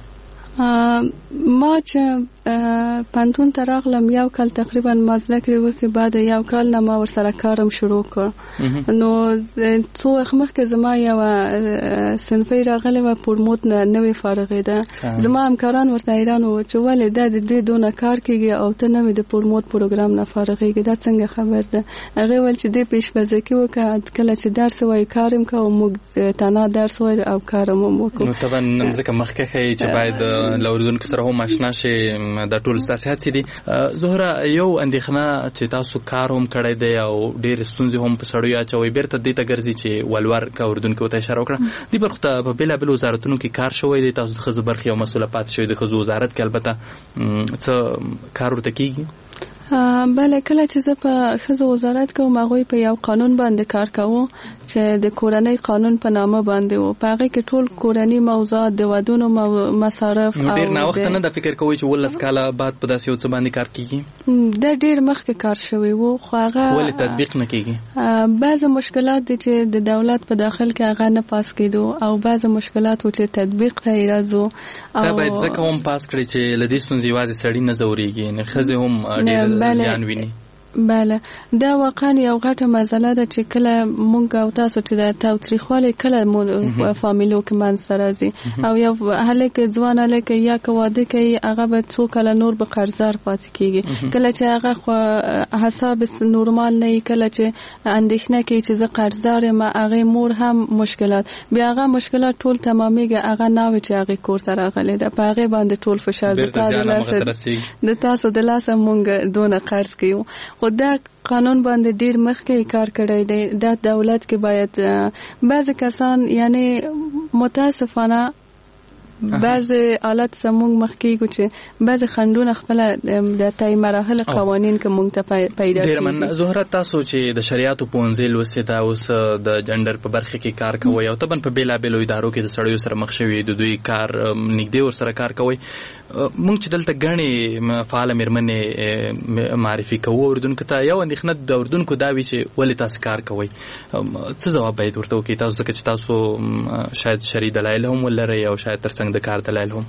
U: ما چې پانتون ته راغلم یو کال تقریبا ما زده کړې وکړې بعد یو کال نه ما ورسره کارم شروع کړ. نو څو وخت مخکې زما یوه صنفۍ راغلې وه پورموت نه نوې فارغېده. زما همکاران ورته حیران وو چې ولې دا د دې دونه کار کېږي او ته نوې د پورموت پروګرام نه فارغېږي، دا څنګه خبر ده؟ هغې ویل چې دې پیشبزکي وکړه، کله چې درس وایي کار هم کوه، موږ تنها درس وایو او کار هم وکړو.
T: نو طبعا ځکه مخکې ښایي چې باید له اردوونکو سره هم اشنا شي، دا ټول ستاسې هڅې دي. زهره یو اندېښنه چې تاسو کار هم کړی دی او ډېرې ستونزې هم په سړیو اچوئ، بیرته دې ته ګرځي چې ولور که اردوونکو ته اشاره وکړه دې برخو ته په بېلابېلو وزارتونو کې کار شوی دی، تاسو د ښځو برخې او مسؤله پاتې شوي د ښځو وزارت کې البته څه کار ورته کېږي؟
U: بله، کله چې زه په ښځو وزارت کې وم هغوی په یو قانون باندې کار کوو چې د کورنۍ قانون په نامه باندې و. په هغې کې ټول کورني موضوعات د ودونو مصارف او
T: ډېر ناوخته نه د فکر کوئ چې ولس کاله بعد په داسې یو څه باندې کار کېږي؟
U: دا ډېر مخکې کار شوی و، خو هغه
T: ولې تطبیق نه کېږي؟
U: بعضې مشکلات دي چې د دولت په داخل کې هغه نه پاس کېدو او بعضې مشکلات و چې تطبیق ته یې راځو.
T: دا باید ځکه هم پاس کړي چې له دې ستونزې یوازې سړي نه ځورېږي، یعنې ښځې هم ډېر زیان ویني.
U: بله، دا واقعا یو غټه مسله ده چې کله مونږ او تاسو چې د تاوتریخوالي کله فامیلو کې منځته راځي او یو هلک ځوان هلک یا که واده کوي هغه به څو کله نور به قرضدار پاتې کېږي، کله چې هغه حساب نورمال نه وي، کله چې اندېښنه کوي چې زه قرضدار یم، هغې مور هم مشکلات، بیا هغه مشکلات ټول تمامېږي، هغه نه وي چې هغې کور ته راغلی ده، په هغې باندې ټول فشار د تاسو د لاسه مونږ دونه قرض کوو. خو دا قانون باندې ډیر مخکې کار کړی دی. دا دولت کې باید بعض کسان یعنی متاسفانه بعض حالت سمونږ مخکې چې بعض خندونه خپل د تای مراحل قوانین کې مونږ ته پیدا کیږي. ډیر من
T: زهره، تاسو چې د شریعت پوهنځي لوستې دا اوس د جندر په برخه کې کار کوي او طبعا په بیلابېلو ادارو کې د سړیو سره مخ شوي د دوی کار نږدې ورسره کار کوي. مونږ چې دلته غني فعال مېرمنې معرفي کوو اردوونکو ته، یو اندېښنه د اردوونکو دا وي چې ولې تاسو کار کوئ، څه ځواب باید ورته وکړي تاسو، ځکه چې تاسو شاید شرعي دلایل هم ولرئ او شاید ترڅنګ د کار دلایل هم؟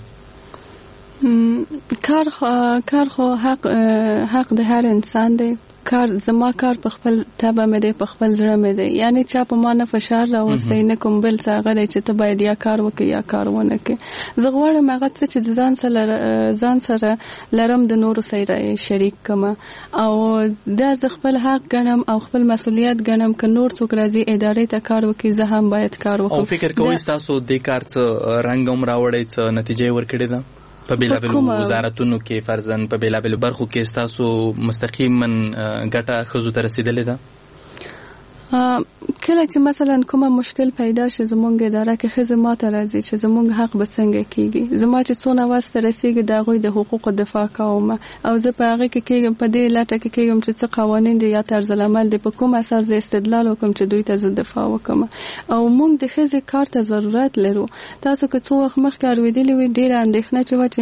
U: کار کار خو حق حق د هر انسان دی. کار زما کار په خپل تبه مې دی، په خپل زړه مې دی، یعنی چا په ما نه فشار راوستی نه کوم بل څه هغه دی چې ته باید یا کار وکړې یا کار ونه کړې. زه غواړم هغه څه چې ځان سره ځان سره لرم د نورو سره شریک کړم او دا زه خپل حق ګڼم او خپل مسؤلیت ګڼم که نور څوک راځي ادارې ته کار وکړي زه هم باید کار وکړم.
T: او فکر کوئ ستاسو دې کار څه رنګ هم راوړی، څه نتیجه یې ورکړې ده؟ په بیلابېلو وزارتونو کې فرضاً په بیلابېلو برخو کې ستاسو مستقیما ګټه ښځو ته رسېدلې ده؟
U: کله چې مثلا کومه مشکل پیدا شي زمونږ اداره کې ښځې ما ته راځي چې زمونږ حق به څنګه کېږي، زما چې څونه وسته رسېږي د هغوی د حقوقو دفاع کوم او زه په هغې کې کېږم، په دې لټه کې کېږم چې څه قوانین دي یا طرز العمل دی، په کوم اساس زه استدلال وکړم چې دوی ته زه دفاع وکړم. او موږ د ښځې کار ته ضرورت لرو. تاسو که څو وخت مخکې اورېدلي وي ډېره اندېښنه چې وه چې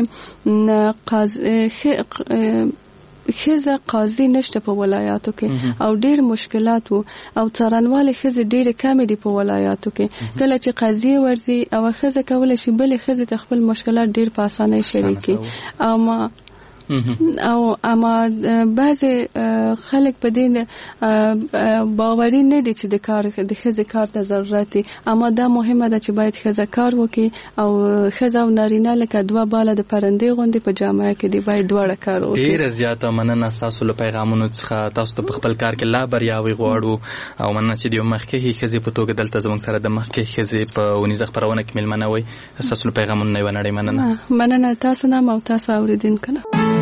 U: ښځه قاضي نشته په ولایاتو کې او ډېر مشکلات وو او څارنوالې ښځې ډېرې کمې دي په ولایاتو کې. کله چې قضیې ورځي او ښځه کولی شي بلې ښځې ته خپل مشکلات ډېر په اسانۍ شریک کړي. اما او اما بعضې خلک په دې باوري نه دي چې د کار د ښځې کار ته ضرورت دی، اما دا مهمه ده چې باید ښځه کار وکړي او ښځه او نارینه لکه دوه باله د پرندې غوندې په جامعه کې دي، باید دواړه کار وکړي.
T: ډېره زیاته مننه ستاسو له پیغامونو څخه. تاسو ته په خپل کار کې لا بریاوې غواړو او مننه چې د یو مخکښې ښځې په توګه دلته زموږ سره د مخکښې ښځې په اونیزه خپرونه کې مېلمانه وئ. ستاسو له پیغامونو نه یوه نړۍ مننه.
U: مننه تاسو نه او تاسو اورېدونکو نه.